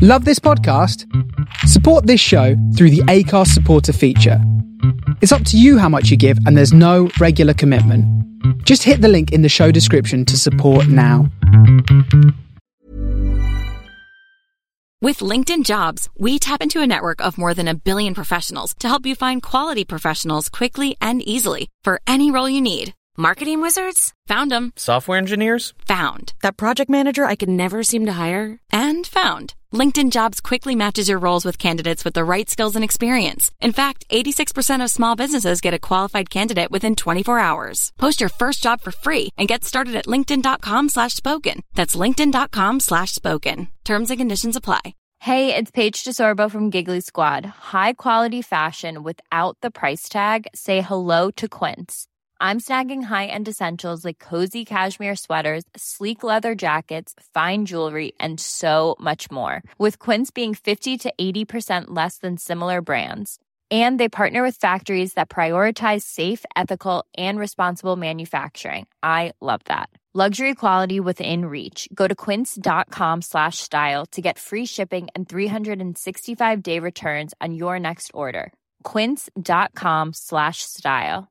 Love this podcast? Support this show through the Acast supporter feature. It's up to you how much you give, and there's no regular commitment. Just hit the link in the show description to support now. With LinkedIn Jobs, we tap into a network of more than 1 billion professionals to help you find quality professionals quickly and easily for any role you need. Marketing wizards? Found them. Software engineers? Found. That project manager I could never seem to hire? And found. LinkedIn Jobs quickly matches your roles with candidates with the right skills and experience. In fact, 86% of small businesses get a qualified candidate within 24 hours. Post your first job for free and get started at linkedin.com/spoken. That's linkedin.com/spoken. Terms and conditions apply. Hey, it's Paige DeSorbo from Giggly Squad. High quality fashion without the price tag. Say hello to Quince. I'm snagging high-end essentials like cozy cashmere sweaters, sleek leather jackets, fine jewelry, and so much more. With Quince being 50 to 80% less than similar brands. And they partner with factories that prioritize safe, ethical, and responsible manufacturing. I love that. Luxury quality within reach. Go to quince.com/style to get free shipping and 365-day returns on your next order. Quince.com/style.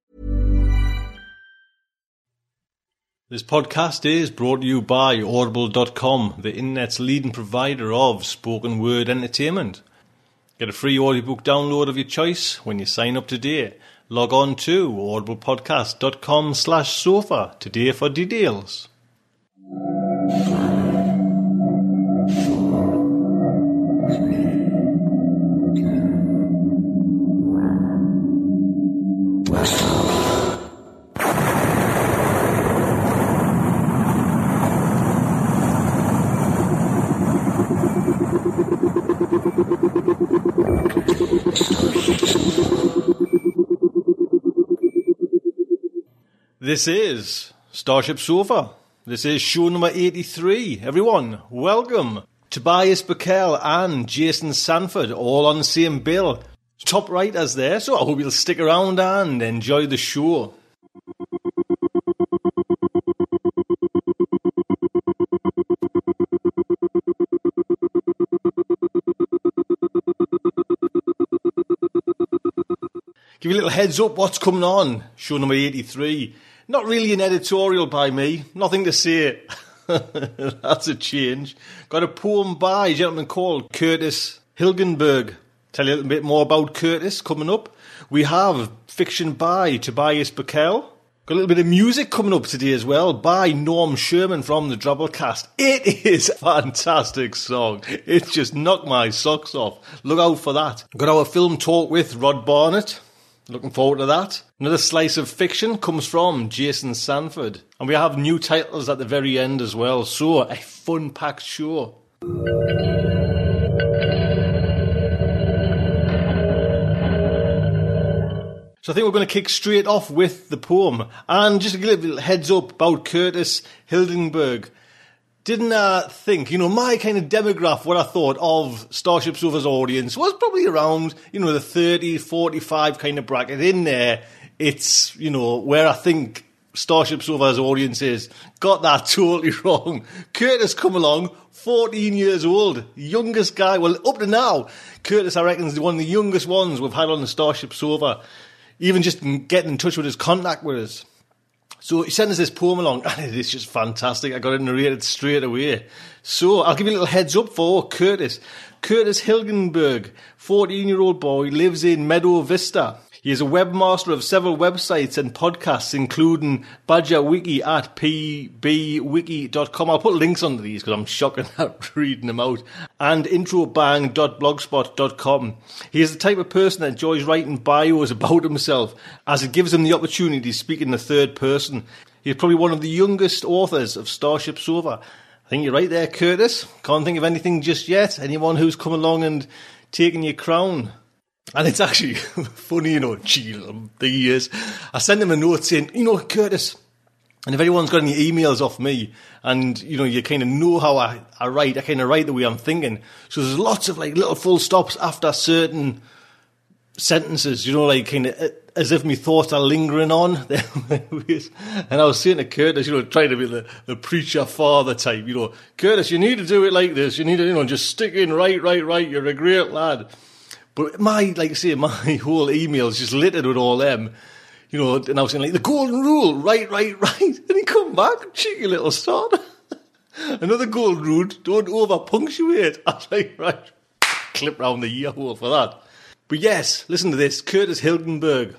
This podcast is brought to you by Audible.com, the internet's leading provider of spoken word entertainment. Get a free audiobook download of your choice when you sign up today. Log on to audiblepodcast.com/sofa today for details. This is Starship Sofa. This is show number 83. Everyone, welcome. Tobias Buckell and Jason Sanford, all on the same bill. Top writers there, so I hope you'll stick around and enjoy the show. Give you a little heads up what's coming on. Show number 83. Not really an editorial by me. Nothing to say. That's a change. Got a poem by a gentleman called Curtis Hilgenberg. Tell you a little bit more about Curtis coming up. We have fiction by Tobias Buckell. Got a little bit of music coming up today as well by Norm Sherman from the Drabblecast. It is a fantastic song. It just knocked my socks off. Look out for that. Got our film talk with Rod Barnett. Looking forward to that. Another slice of fiction comes from Jason Sanford. And we have new titles at the very end as well. So, a fun-packed show. So I think we're going to kick straight off with the poem. And just a little heads up about Curtis Hilgenberg. Didn't think, my kind of demographic, what I thought of Starship Sofa's audience was probably around, the 30, 45 kind of bracket. In there, it's, where I think Starship Sofa's audience is. Got that totally wrong. Curtis come along, 14 years old, youngest guy, well, up to now. Curtis, I reckon, is one of the youngest ones we've had on the Starship Sofa. Even just getting in touch with his contact with us. So he sent us this poem along, and it is just fantastic. I got it narrated straight away. So I'll give you a little heads up for Curtis. Curtis Hilgenberg, 14-year-old boy, lives in Meadow Vista. He is a webmaster of several websites and podcasts, including Badger Wiki at pbwiki.com. I'll put links under these because I'm shocking at reading them out. And introbang.blogspot.com. He is the type of person that enjoys writing bios about himself, as it gives him the opportunity to speak in the third person. He is probably one of the youngest authors of Starship Sofa. I think you're right there, Curtis. Can't think of anything just yet. Anyone who's come along and taken your crown. And it's actually funny, the years. I sent him a note saying, Curtis, and if anyone's got any emails off me, and, you kind of know how I write, I kind of write the way I'm thinking. So there's lots of, little full stops after certain sentences, kind of as if my thoughts are lingering on. And I was saying to Curtis, trying to be the preacher father type, Curtis, you need to do it like this. You need to, just stick in, right. You're a great lad. But my whole email's just littered with all them, and I was saying, the golden rule, right. And he come back, cheeky little sod. Another golden rule, don't over-punctuate. I was like, right, clip round the ear hole for that. But yes, listen to this, Curtis Hilgenberg.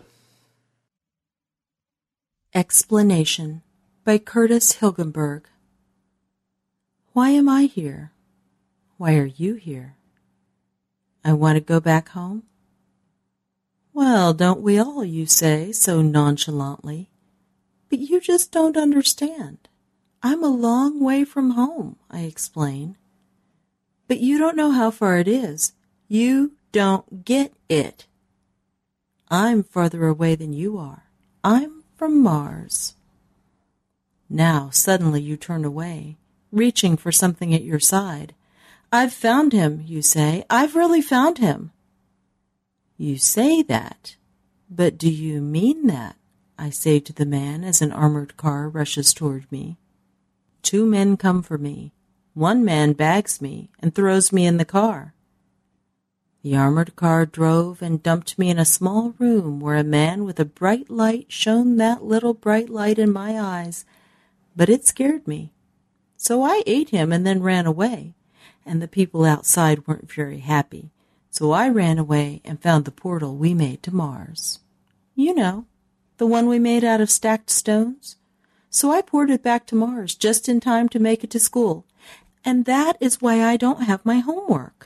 Explanation by Curtis Hilgenberg. Why am I here? Why are you here? I want to go back home? Well, don't we all, you say, so nonchalantly. But you just don't understand. I'm a long way from home, I explain. But you don't know how far it is. You don't get it. I'm farther away than you are. I'm from Mars. Now, suddenly you turn away, reaching for something at your side. I've found him, you say. I've really found him. You say that, but do you mean that? I say to the man as an armored car rushes toward me. 2 men come for me. 1 man bags me and throws me in the car. The armored car drove and dumped me in a small room where a man with a bright light shone that little bright light in my eyes, but it scared me. So I ate him and then ran away, and the people outside weren't very happy. So I ran away and found the portal we made to Mars. You know, the one we made out of stacked stones. So I ported back to Mars just in time to make it to school. And that is why I don't have my homework.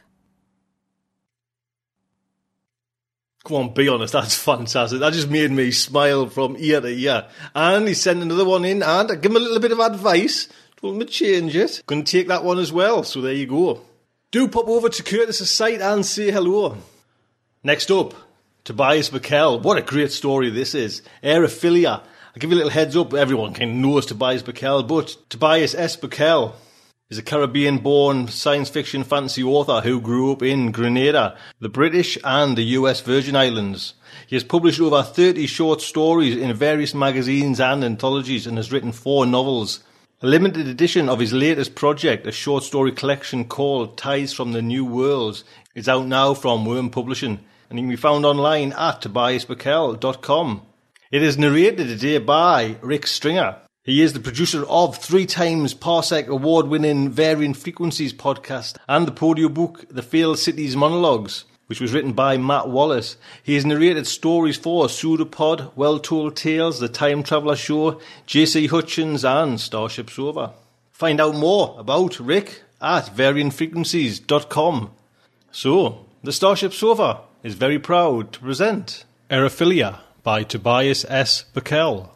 Come on, be honest, that's fantastic. That just made me smile from ear to ear. And he sent another one in, and I give him a little bit of advice. Told him to change it. Going to take that one as well, so there you go. Do pop over to Curtis's site and say hello. Next up, Tobias Buckell. What a great story this is. Aerophilia. I'll give you a little heads up. Everyone kind of knows Tobias Buckell, but Tobias S. Buckell is a Caribbean-born science fiction fantasy author who grew up in Grenada, the British and the US Virgin Islands. He has published over 30 short stories in various magazines and anthologies and has written 4 novels. A limited edition of his latest project, a short story collection called Ties from the New Worlds, is out now from Worm Publishing and can be found online at tobiasbuckell.com. It is narrated today by Rick Stringer. He is the producer of 3 times Parsec award-winning Varying Frequencies podcast and the Podio book The Failed Cities Monologues, which was written by Matt Wallace. He has narrated stories for Pseudopod, Well Told Tales, The Time Traveller Show, J.C. Hutchins and Starship Sofa. Find out more about Rick at varyingfrequencies.com. So, the Starship Sofa is very proud to present Aerophilia by Tobias S. Buckell.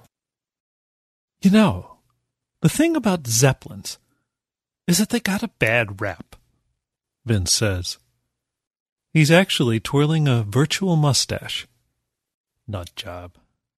You know, the thing about Zeppelins is that they got a bad rap, Vince says. He's actually twirling a virtual mustache. Nut job.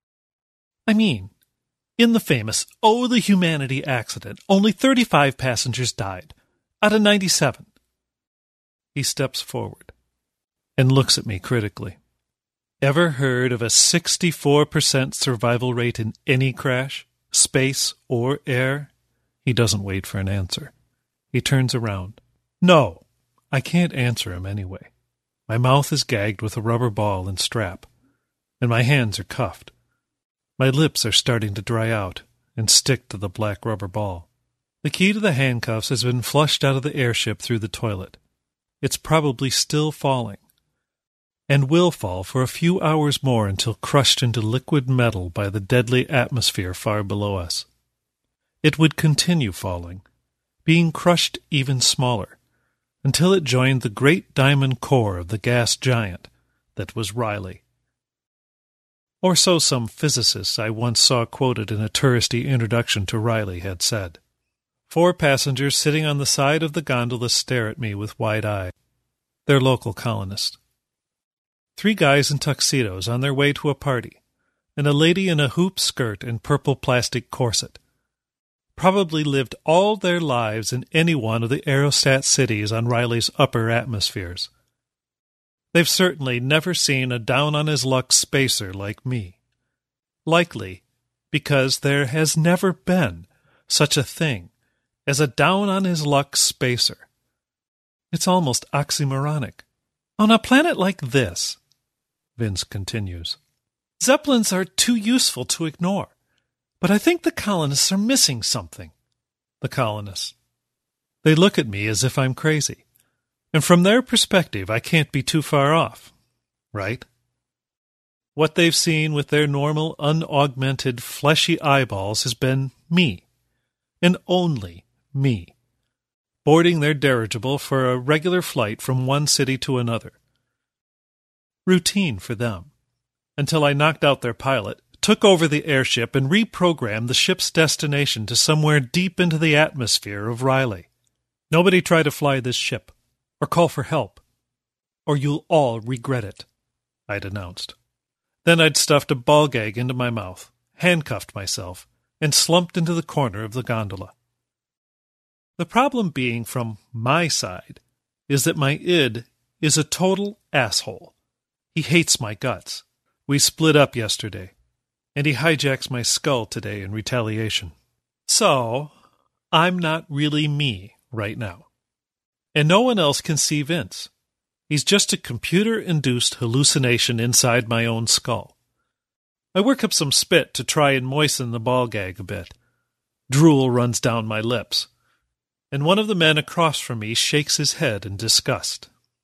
I mean, in the famous Oh the Humanity accident, only 35 passengers died, out of 97. He steps forward and looks at me critically. Ever heard of a 64% survival rate in any crash, space or air? He doesn't wait for an answer. He turns around. No, I can't answer him anyway. My mouth is gagged with a rubber ball and strap, and my hands are cuffed. My lips are starting to dry out and stick to the black rubber ball. The key to the handcuffs has been flushed out of the airship through the toilet. It's probably still falling, and will fall for a few hours more until crushed into liquid metal by the deadly atmosphere far below us. It would continue falling, being crushed even smaller, until it joined the great diamond core of the gas giant that was Riley. Or so some physicists I once saw quoted in a touristy introduction to Riley had said. 4 passengers sitting on the side of the gondola stare at me with wide eyes. They're local colonists. 3 guys in tuxedos on their way to a party, and a lady in a hoop skirt and purple plastic corset. Probably lived all their lives in any one of the aerostat cities on Riley's upper atmospheres. They've certainly never seen a down-on-his-luck spacer like me. Likely because there has never been such a thing as a down-on-his-luck spacer. It's almost oxymoronic. On a planet like this, Vince continues, Zeppelins are too useful to ignore. But I think the colonists are missing something. The colonists. They look at me as if I'm crazy. And from their perspective, I can't be too far off. Right? What they've seen with their normal, unaugmented, fleshy eyeballs has been me. And only me. Boarding their dirigible for a regular flight from one city to another. Routine for them. Until I knocked out their pilot, took over the airship, and reprogrammed the ship's destination to somewhere deep into the atmosphere of Riley. Nobody try to fly this ship, or call for help, or you'll all regret it, I'd announced. Then I'd stuffed a ball gag into my mouth, handcuffed myself, and slumped into the corner of the gondola. The problem being from my side is that my id is a total asshole. He hates my guts. We split up yesterday, and he hijacks my skull today in retaliation. So, I'm not really me right now. And no one else can see Vince. He's just a computer-induced hallucination inside my own skull. I work up some spit to try and moisten the ball gag a bit. Drool runs down my lips, and one of the men across from me shakes his head in disgust.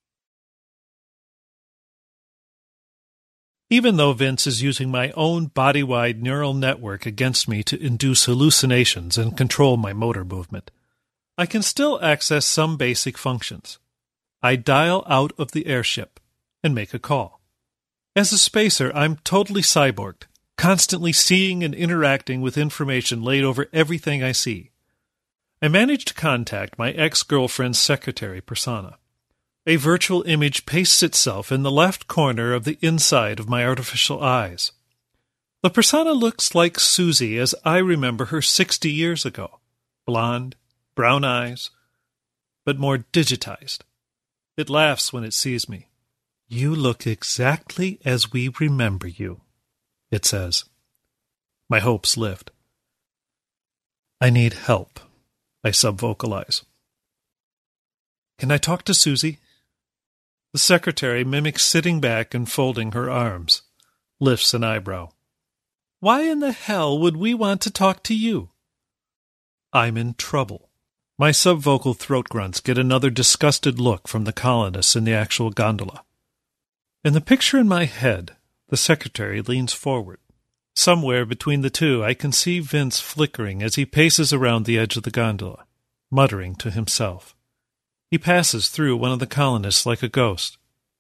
Even though Vince is using my own body-wide neural network against me to induce hallucinations and control my motor movement, I can still access some basic functions. I dial out of the airship and make a call. As a spacer, I'm totally cyborged, constantly seeing and interacting with information laid over everything I see. I managed to contact my ex-girlfriend's secretary persona. A virtual image pastes itself in the left corner of the inside of my artificial eyes. The persona looks like Susie as I remember her 60 years ago. Blonde, brown eyes, but more digitized. It laughs when it sees me. You look exactly as we remember you, it says. My hopes lift. I need help, I subvocalize. Can I talk to Susie? The secretary mimics sitting back and folding her arms, lifts an eyebrow. Why in the hell would we want to talk to you? I'm in trouble. My subvocal throat grunts get another disgusted look from the colonists in the actual gondola. In the picture in my head, the secretary leans forward. Somewhere between the two, I can see Vince flickering as he paces around the edge of the gondola, muttering to himself. He passes through one of the colonists like a ghost.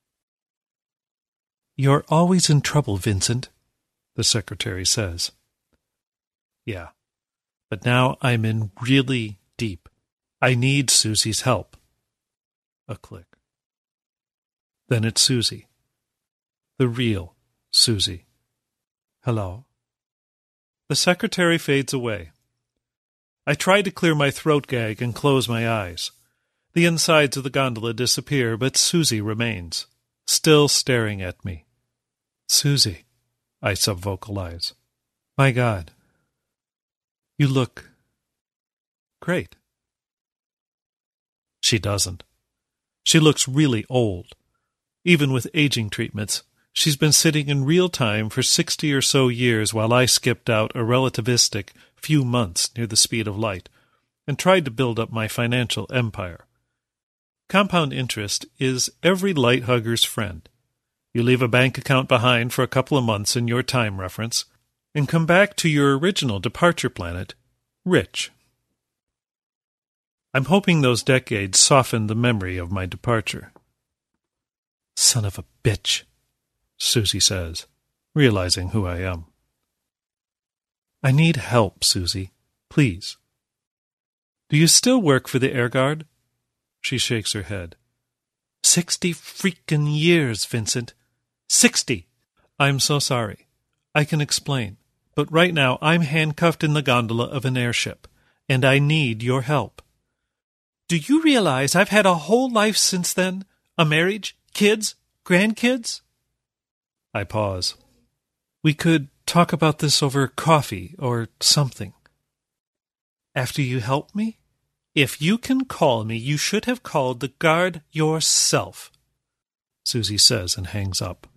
You're always in trouble, Vincent, the secretary says. Yeah, but now I'm in really deep. I need Susie's help. A click. Then it's Susie. The real Susie. Hello? The secretary fades away. I try to clear my throat gag and close my eyes. The insides of the gondola disappear, but Susie remains, still staring at me. Susie, I subvocalize. My God. You look great. She doesn't. She looks really old. Even with aging treatments, she's been sitting in real time for 60 or so years while I skipped out a relativistic few months near the speed of light and tried to build up my financial empire. Compound interest is every light hugger's friend. You leave a bank account behind for a couple of months in your time reference and come back to your original departure planet rich. I'm hoping those decades softened the memory of my departure. Son of a bitch, Susie says, realizing who I am. I need help, Susie. Please. Do you still work for the Air Guard? She shakes her head. 60 freaking years, Vincent. 60! I'm so sorry. I can explain. But right now I'm handcuffed in the gondola of an airship, and I need your help. Do you realize I've had a whole life since then? A marriage? Kids? Grandkids? I pause. We could talk about this over coffee or something. After you help me? If you can call me, you should have called the guard yourself, Susie says and hangs up.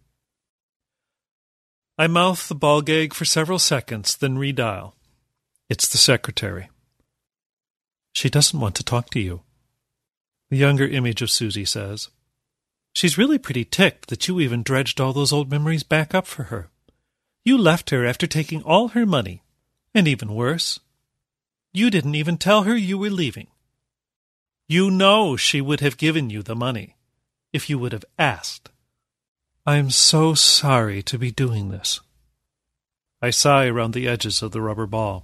I mouth the ball gag for several seconds, then redial. It's the secretary. She doesn't want to talk to you, the younger image of Susie says. She's really pretty ticked that you even dredged all those old memories back up for her. You left her after taking all her money, and even worse, you didn't even tell her you were leaving. You know she would have given you the money if you would have asked. I'm so sorry to be doing this. I sigh around the edges of the rubber ball.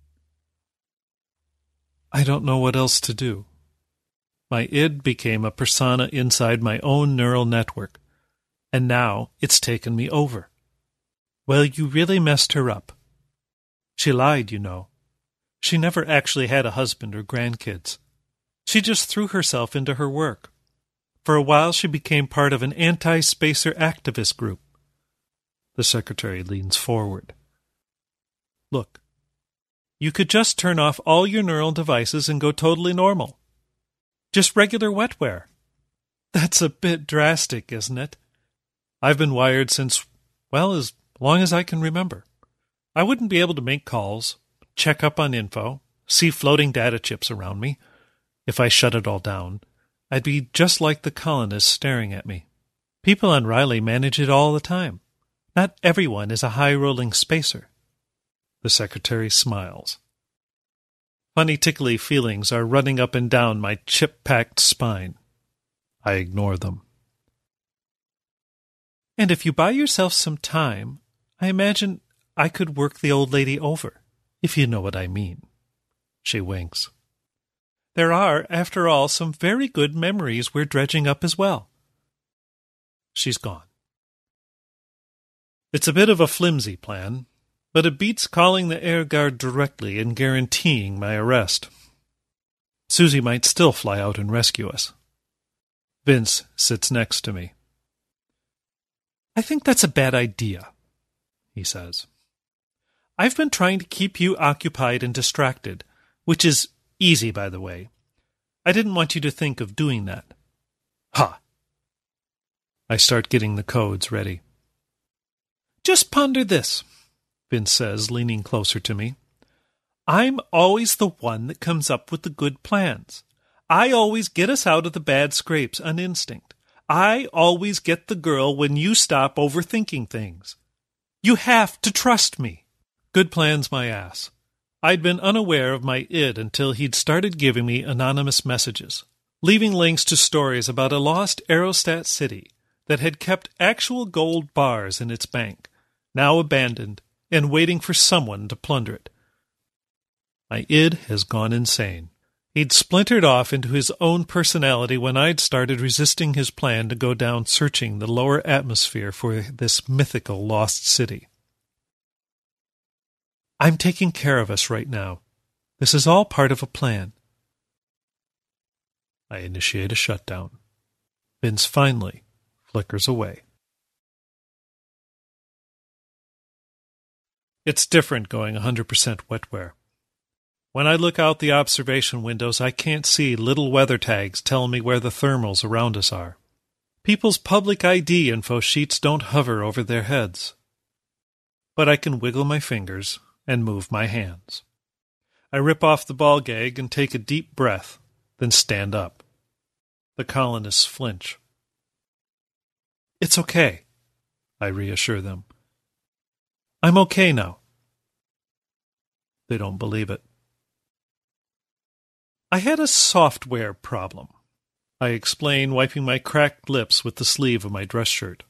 I don't know what else to do. My id became a persona inside my own neural network, and now it's taken me over. Well, you really messed her up. She lied, you know. She never actually had a husband or grandkids. She just threw herself into her work. For a while, she became part of an anti-spacer activist group. The secretary leans forward. Look, you could just turn off all your neural devices and go totally normal. Just regular wetware. That's a bit drastic, isn't it? I've been wired since, well, as long as I can remember. I wouldn't be able to make calls, check up on info, see floating data chips around me. If I shut it all down, I'd be just like the colonists staring at me. People on Riley manage it all the time. Not everyone is a high-rolling spacer. The secretary smiles. Funny tickly feelings are running up and down my chip-packed spine. I ignore them. And if you buy yourself some time, I imagine I could work the old lady over, if you know what I mean. She winks. There are, after all, some very good memories we're dredging up as well. She's gone. It's a bit of a flimsy plan, but it beats calling the air guard directly and guaranteeing my arrest. Susie might still fly out and rescue us. Vince sits next to me. I think that's a bad idea, he says. I've been trying to keep you occupied and distracted, which is easy, by the way. I didn't want you to think of doing that. Ha! I start getting the codes ready. Just ponder this, Vince says, leaning closer to me. I'm always the one that comes up with the good plans. I always get us out of the bad scrapes on instinct. I always get the girl when you stop overthinking things. You have to trust me. Good plans, my ass. I'd been unaware of my id until he'd started giving me anonymous messages, leaving links to stories about a lost aerostat city that had kept actual gold bars in its bank, now abandoned and waiting for someone to plunder it. My id has gone insane. He'd splintered off into his own personality when I'd started resisting his plan to go down searching the lower atmosphere for this mythical lost city. I'm taking care of us right now. This is all part of a plan. I initiate a shutdown. Vince finally flickers away. It's different going 100% wetware. When I look out the observation windows, I can't see little weather tags telling me where the thermals around us are. People's public ID info sheets don't hover over their heads. But I can wiggle my fingers and move my hands. I rip off the ball gag and take a deep breath, then stand up. The colonists flinch. It's okay, I reassure them. I'm okay now. They don't believe it. I had a software problem, I explain, wiping my cracked lips with the sleeve of my dress shirt.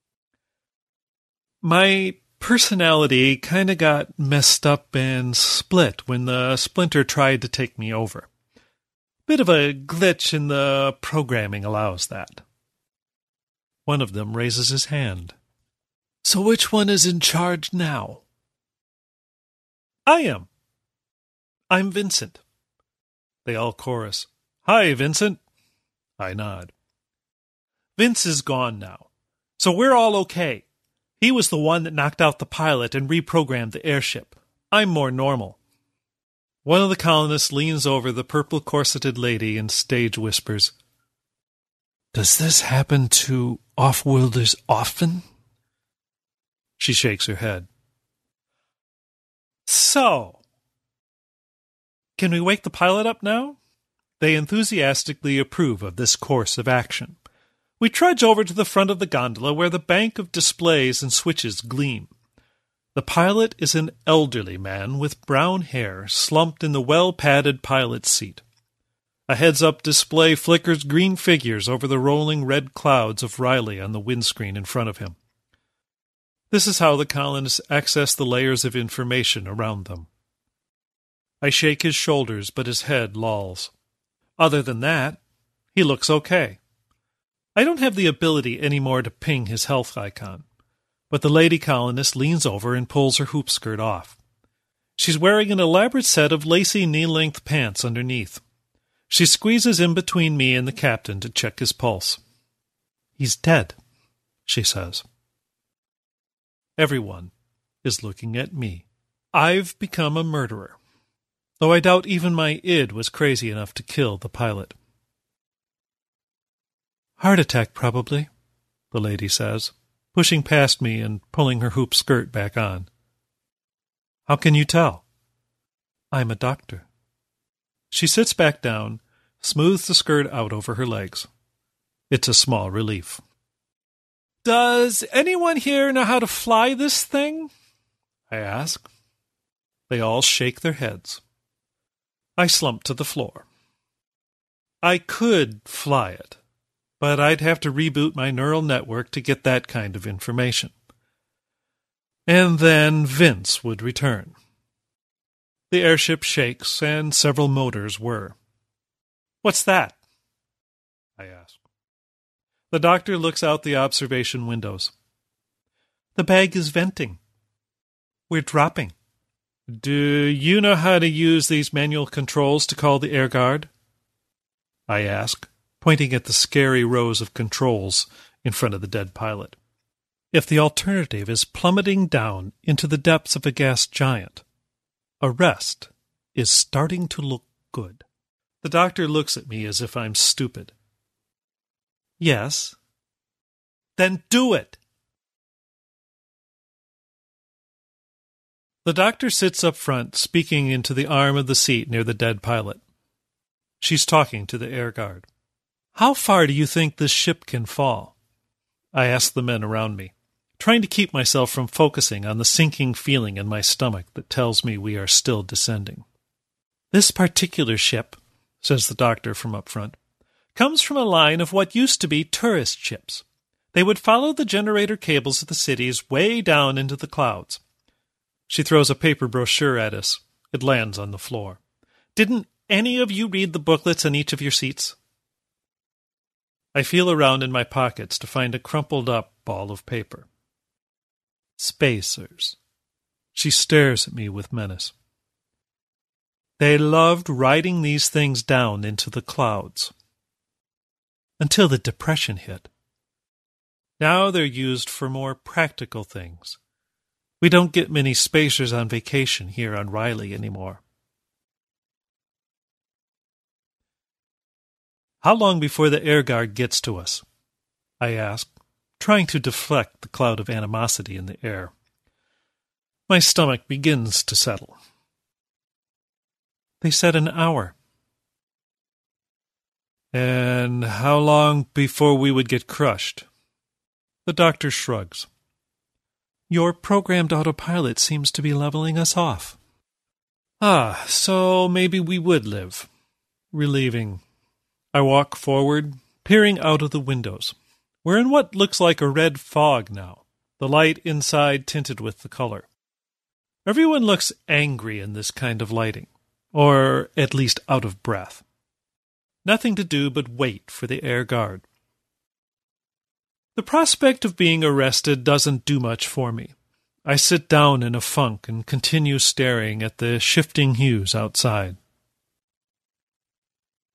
My personality kind of got messed up and split when the splinter tried to take me over. Bit of a glitch in the programming allows that. One of them raises his hand. So which one is in charge now? I am. I'm Vincent. They all chorus. Hi, Vincent. I nod. Vince is gone now, so we're all okay. He was the one that knocked out the pilot and reprogrammed the airship. I'm more normal. One of the colonists leans over the purple-corseted lady and stage whispers, "Does this happen to off-worlders often?" She shakes her head. "So, can we wake the pilot up now?" They enthusiastically approve of this course of action. We trudge over to the front of the gondola where the bank of displays and switches gleam. The pilot is an elderly man with brown hair slumped in the well-padded pilot's seat. A heads-up display flickers green figures over the rolling red clouds of Riley on the windscreen in front of him. This is how the colonists access the layers of information around them. I shake his shoulders, but his head lolls. Other than that, he looks okay. I don't have the ability anymore to ping his health icon, but the lady colonist leans over and pulls her hoop skirt off. She's wearing an elaborate set of lacy knee-length pants underneath. She squeezes in between me and the captain to check his pulse. "He's dead," she says. Everyone is looking at me. I've become a murderer, though I doubt even my id was crazy enough to kill the pilot. "Heart attack, probably," the lady says, pushing past me and pulling her hoop skirt back on. "How can you tell?" "I'm a doctor." She sits back down, smooths the skirt out over her legs. It's a small relief. "Does anyone here know how to fly this thing?" I ask. They all shake their heads. I slump to the floor. I could fly it, but I'd have to reboot my neural network to get that kind of information. And then Vince would return. The airship shakes, and several motors whir. "What's that?" I ask. The doctor looks out the observation windows. "The bag is venting. We're dropping." "Do you know how to use these manual controls to call the air guard?" I ask, pointing at the scary rows of controls in front of the dead pilot. If the alternative is plummeting down into the depths of a gas giant, arrest is starting to look good. The doctor looks at me as if I'm stupid. "Yes." "Then do it!" The doctor sits up front, speaking into the arm of the seat near the dead pilot. She's talking to the air guard. "How far do you think this ship can fall?" I ask the men around me, trying to keep myself from focusing on the sinking feeling in my stomach that tells me we are still descending. "This particular ship," says the doctor from up front, "comes from a line of what used to be tourist ships. They would follow the generator cables of the cities way down into the clouds." She throws a paper brochure at us. It lands on the floor. "Didn't any of you read the booklets on each of your seats?" I feel around in my pockets to find a crumpled-up ball of paper. "Spacers." She stares at me with menace. "They loved writing these things down into the clouds. Until the Depression hit. Now they're used for more practical things. We don't get many spacers on vacation here on Riley anymore." "How long before the air guard gets to us?" I ask, trying to deflect the cloud of animosity in the air. My stomach begins to settle. "They said an hour." "And how long before we would get crushed?" The doctor shrugs. "Your programmed autopilot seems to be leveling us off." So maybe we would live. Relieving. I walk forward, peering out of the windows. We're in what looks like a red fog now, the light inside tinted with the color. Everyone looks angry in this kind of lighting, or at least out of breath. Nothing to do but wait for the air guard. The prospect of being arrested doesn't do much for me. I sit down in a funk and continue staring at the shifting hues outside.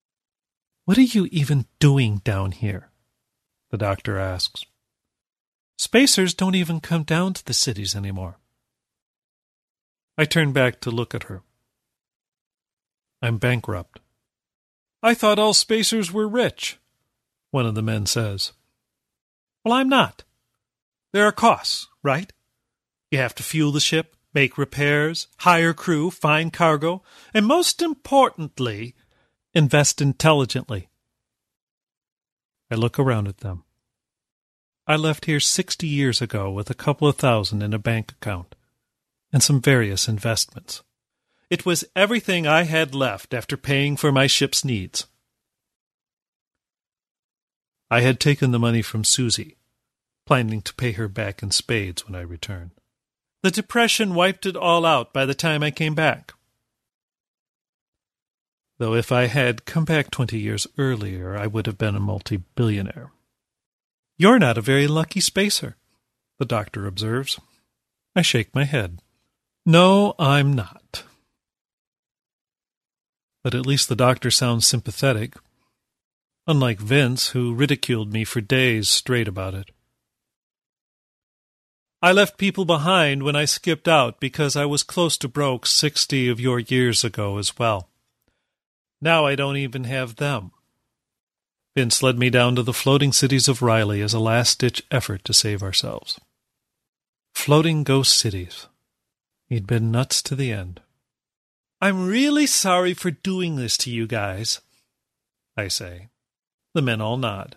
"What are you even doing down here?" the doctor asks. Spacers don't even come down to the cities anymore. I turn back to look at her. I'm bankrupt. I thought all spacers were rich, one of the men says. Well, I'm not. There are costs, right? You have to fuel the ship, make repairs, hire crew, find cargo, and most importantly, invest intelligently. I look around at them. I left here 60 years ago with a couple of thousand in a bank account and some various investments. It was everything I had left after paying for my ship's needs. I had taken the money from Susie, planning to pay her back in spades when I returned. The Depression wiped it all out by the time I came back. Though if I had come back 20 years earlier, I would have been a multi-billionaire. You're not a very lucky spacer, the doctor observes. I shake my head. No, I'm not. But at least the doctor sounds sympathetic, unlike Vince, who ridiculed me for days straight about it. I left people behind when I skipped out because I was close to broke 60 of your years ago as well. Now I don't even have them. Vince led me down to the floating cities of Riley as a last-ditch effort to save ourselves. Floating ghost cities. He'd been nuts to the end. I'm really sorry for doing this to you guys, I say. The men all nod.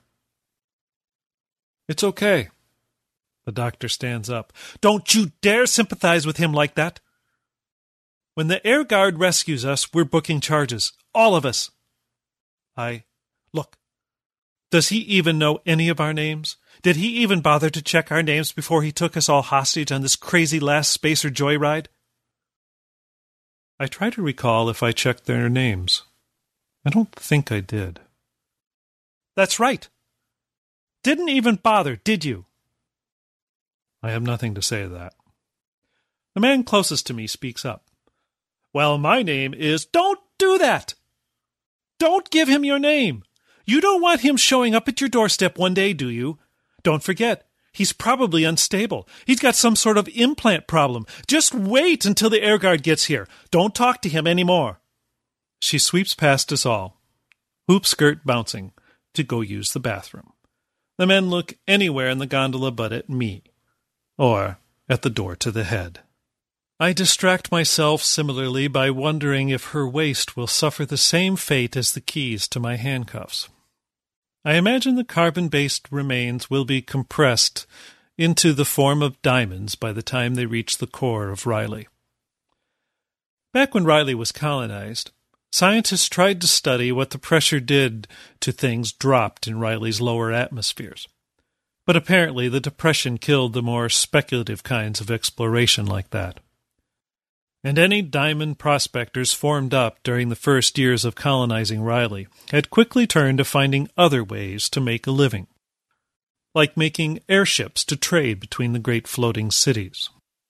It's okay. The doctor stands up. Don't you dare sympathize with him like that. When the Air Guard rescues us, we're booking charges. All of us. Look. Does he even know any of our names? Did he even bother to check our names before he took us all hostage on this crazy last spacer joyride? I try to recall if I checked their names. I don't think I did. That's right. Didn't even bother, did you? I have nothing to say to that. The man closest to me speaks up. Well, my name is... Don't do that! Don't give him your name! You don't want him showing up at your doorstep one day, do you? Don't forget, he's probably unstable. He's got some sort of implant problem. Just wait until the Air Guard gets here. Don't talk to him anymore. She sweeps past us all, hoop skirt bouncing, to go use the bathroom. The men look anywhere in the gondola but at me, or at the door to the head. I distract myself similarly by wondering if her waist will suffer the same fate as the keys to my handcuffs. I imagine the carbon-based remains will be compressed into the form of diamonds by the time they reach the core of Riley. Back when Riley was colonized, scientists tried to study what the pressure did to things dropped in Riley's lower atmospheres. But apparently the Depression killed the more speculative kinds of exploration like that. And any diamond prospectors formed up during the first years of colonizing Riley had quickly turned to finding other ways to make a living, like making airships to trade between the great floating cities.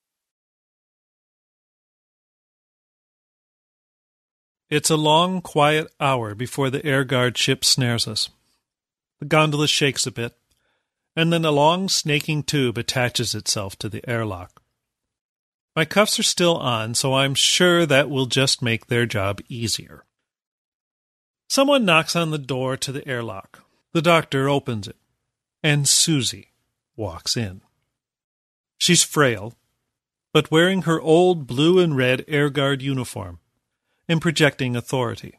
It's a long, quiet hour before the Air Guard ship snares us. The gondola shakes a bit, and then a long snaking tube attaches itself to the airlock. My cuffs are still on, so I'm sure that will just make their job easier. Someone knocks on the door to the airlock. The doctor opens it, and Susie walks in. She's frail, but wearing her old blue and red Air Guard uniform and projecting authority.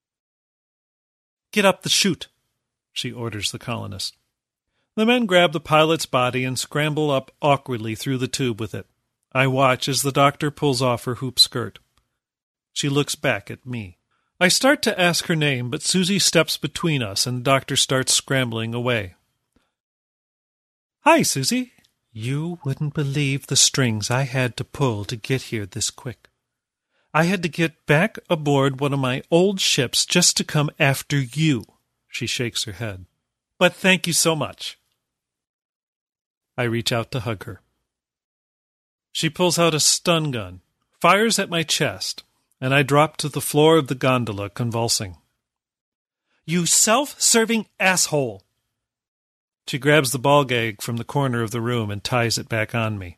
Get up the chute, she orders the colonist. The men grab the pilot's body and scramble up awkwardly through the tube with it. I watch as the doctor pulls off her hoop skirt. She looks back at me. I start to ask her name, but Susie steps between us and the doctor starts scrambling away. Hi, Susie. You wouldn't believe the strings I had to pull to get here this quick. I had to get back aboard one of my old ships just to come after you. She shakes her head. But thank you so much. I reach out to hug her. She pulls out a stun gun, fires at my chest, and I drop to the floor of the gondola, convulsing. You self-serving asshole! She grabs the ball gag from the corner of the room and ties it back on me.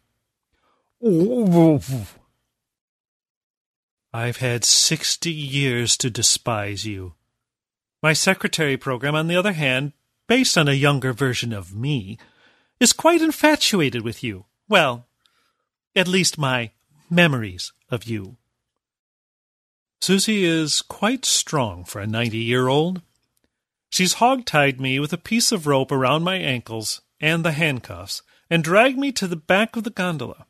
I've had 60 years to despise you. My secretary program, on the other hand, based on a younger version of me, is quite infatuated with you. Well, at least my memories of you. Susie is quite strong for a 90-year-old. She's hog-tied me with a piece of rope around my ankles and the handcuffs and dragged me to the back of the gondola.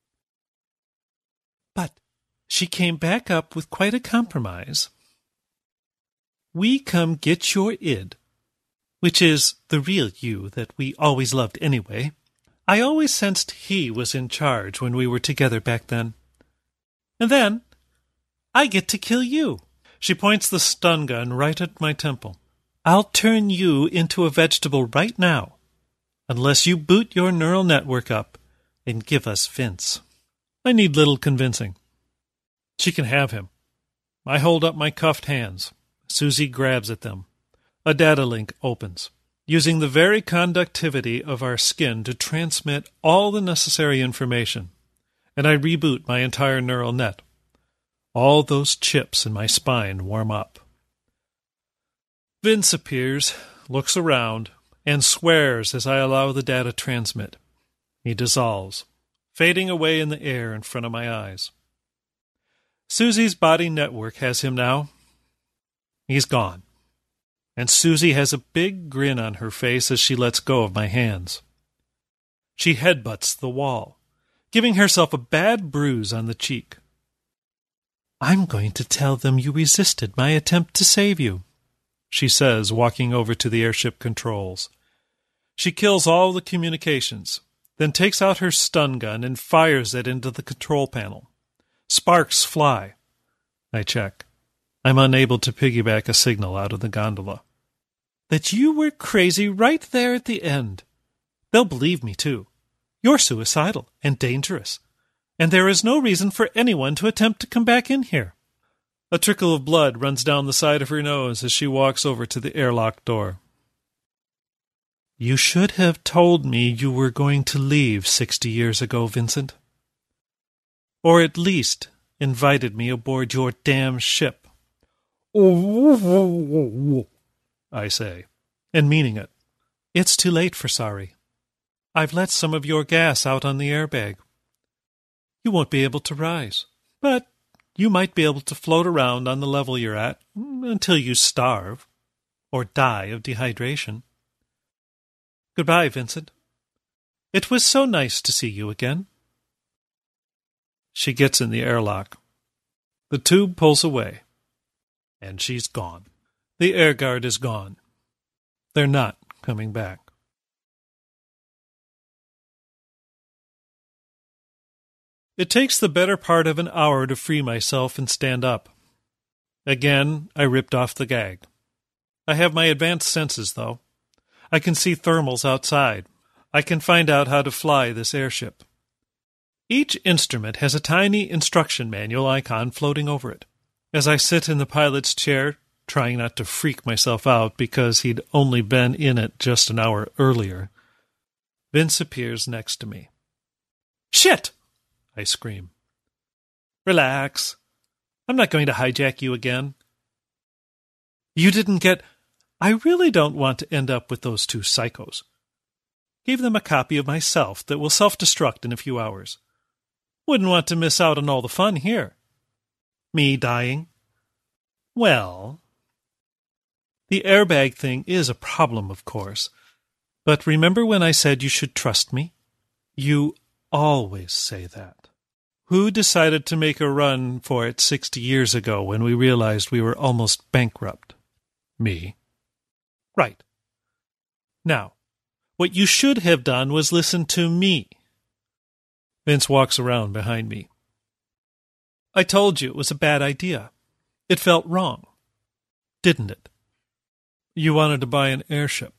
But she came back up with quite a compromise. We come get your id, which is the real you that we always loved anyway. I always sensed he was in charge when we were together back then. And then I get to kill you. She points the stun gun right at my temple. I'll turn you into a vegetable right now, unless you boot your neural network up and give us Vince. I need little convincing. She can have him. I hold up my cuffed hands. Susie grabs at them. A data link opens, using the very conductivity of our skin to transmit all the necessary information, and I reboot my entire neural net. All those chips in my spine warm up. Vince appears, looks around, and swears as I allow the data transmit. He dissolves, fading away in the air in front of my eyes. Susie's body network has him now. He's gone. And Susie has a big grin on her face as she lets go of my hands. She headbutts the wall, giving herself a bad bruise on the cheek. I'm going to tell them you resisted my attempt to save you, she says, walking over to the airship controls. She kills all the communications, then takes out her stun gun and fires it into the control panel. Sparks fly. I check. I'm unable to piggyback a signal out of the gondola. That you were crazy right there at the end. They'll believe me, too. You're suicidal and dangerous, and there is no reason for anyone to attempt to come back in here. A trickle of blood runs down the side of her nose as she walks over to the airlock door. You should have told me you were going to leave 60 years ago, Vincent. Or at least invited me aboard your damn ship. I say, and meaning it. It's too late for sorry. I've let some of your gas out on the airbag. You won't be able to rise, but you might be able to float around on the level you're at until you starve or die of dehydration. Goodbye, Vincent. It was so nice to see you again. She gets in the airlock. The tube pulls away, and she's gone. The air guard is gone. They're not coming back. It takes the better part of an hour to free myself and stand up. Again, I ripped off the gag. I have my advanced senses, though. I can see thermals outside. I can find out how to fly this airship. Each instrument has a tiny instruction manual icon floating over it. As I sit in the pilot's chair, trying not to freak myself out because he'd only been in it just an hour earlier, Vince appears next to me. Shit! I scream. Relax. I'm not going to hijack you again. You didn't get... I really don't want to end up with those two psychos. Gave them a copy of myself that will self-destruct in a few hours. Wouldn't want to miss out on all the fun here. Me dying? Well... The airbag thing is a problem, of course. But remember when I said you should trust me? You always say that. Who decided to make a run for it 60 years ago when we realized we were almost bankrupt? Me. Right. Now, what you should have done was listen to me. Vince walks around behind me. I told you it was a bad idea. It felt wrong. Didn't it? You wanted to buy an airship,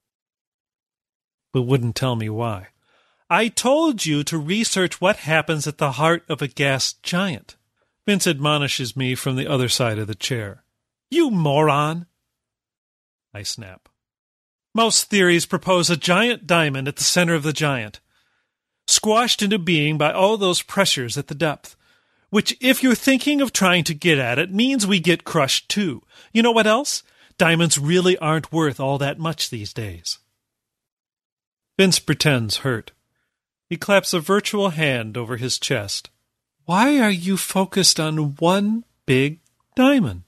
but wouldn't tell me why. I told you to research what happens at the heart of a gas giant. Vince admonishes me from the other side of the chair. You moron! I snap. Most theories propose a giant diamond at the center of the giant, squashed into being by all those pressures at the depth, which, if you're thinking of trying to get at it, means we get crushed too. You know what else? Diamonds really aren't worth all that much these days. Vince pretends hurt. He claps a virtual hand over his chest. Why are you focused on one big diamond?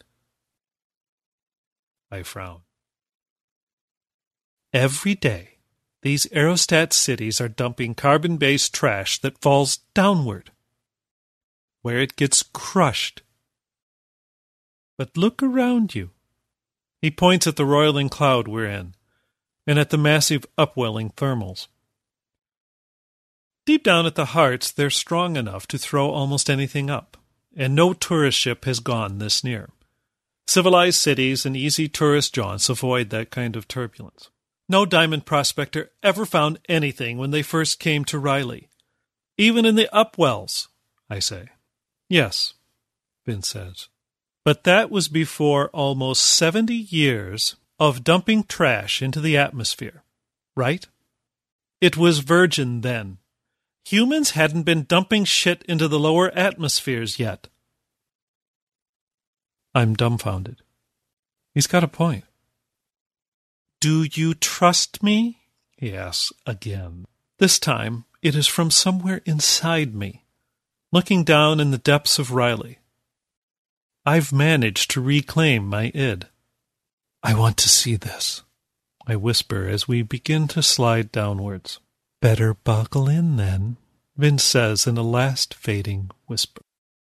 I frown. Every day, these aerostat cities are dumping carbon-based trash that falls downward, where it gets crushed. But look around you. He points at the roiling cloud we're in, and at the massive upwelling thermals. Deep down at the hearts, they're strong enough to throw almost anything up, and no tourist ship has gone this near. Civilized cities and easy tourist jaunts avoid that kind of turbulence. No diamond prospector ever found anything when they first came to Riley. Even in the upwells, I say. Yes, Vince says. But that was before almost 70 years of dumping trash into the atmosphere, right? It was virgin then. Humans hadn't been dumping shit into the lower atmospheres yet. I'm dumbfounded. He's got a point. Do you trust me? He asks again. This time, it is from somewhere inside me, looking down in the depths of Riley. I've managed to reclaim my id. I want to see this, I whisper as we begin to slide downwards. Better buckle in, then, Vince says in a last fading whisper.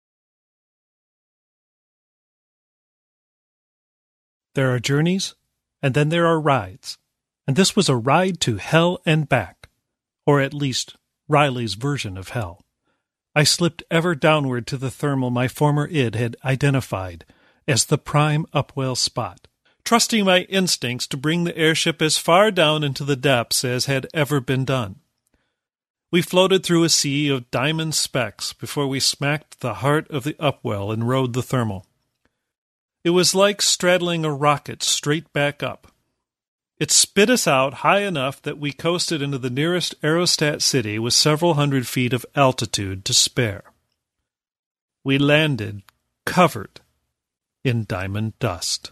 There are journeys, and then there are rides. And this was a ride to hell and back, or at least Riley's version of hell. I slipped ever downward to the thermal my former id had identified as the prime upwell spot, trusting my instincts to bring the airship as far down into the depths as had ever been done. We floated through a sea of diamond specks before we smacked the heart of the upwell and rode the thermal. It was like straddling a rocket straight back up. It spit us out high enough that we coasted into the nearest aerostat city with several hundred feet of altitude to spare. We landed covered in diamond dust.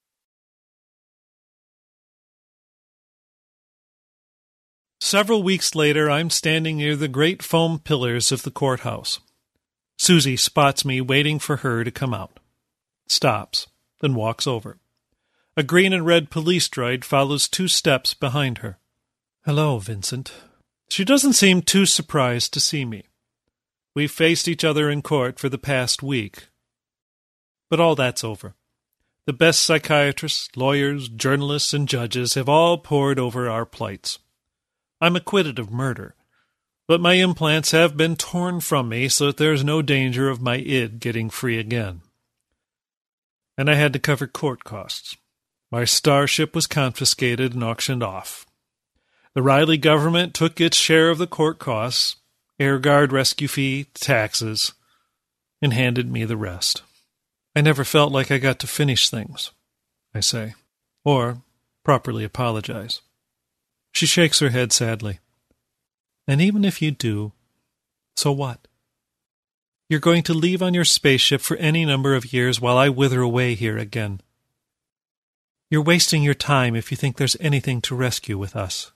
Several weeks later, I'm standing near the great foam pillars of the courthouse. Susie spots me waiting for her to come out. Stops, then walks over. A green and red police droid follows 2 steps behind her. Hello, Vincent. She doesn't seem too surprised to see me. We've faced each other in court for the past week. But all that's over. The best psychiatrists, lawyers, journalists, and judges have all pored over our plights. I'm acquitted of murder, but my implants have been torn from me so that there's no danger of my id getting free again. And I had to cover court costs. My starship was confiscated and auctioned off. The Riley government took its share of the court costs, air guard rescue fee, taxes, and handed me the rest. I never felt like I got to finish things, I say, or properly apologize. She shakes her head sadly. And even if you do, so what? You're going to leave on your spaceship for any number of years while I wither away here again. You're wasting your time if you think there's anything to rescue with us.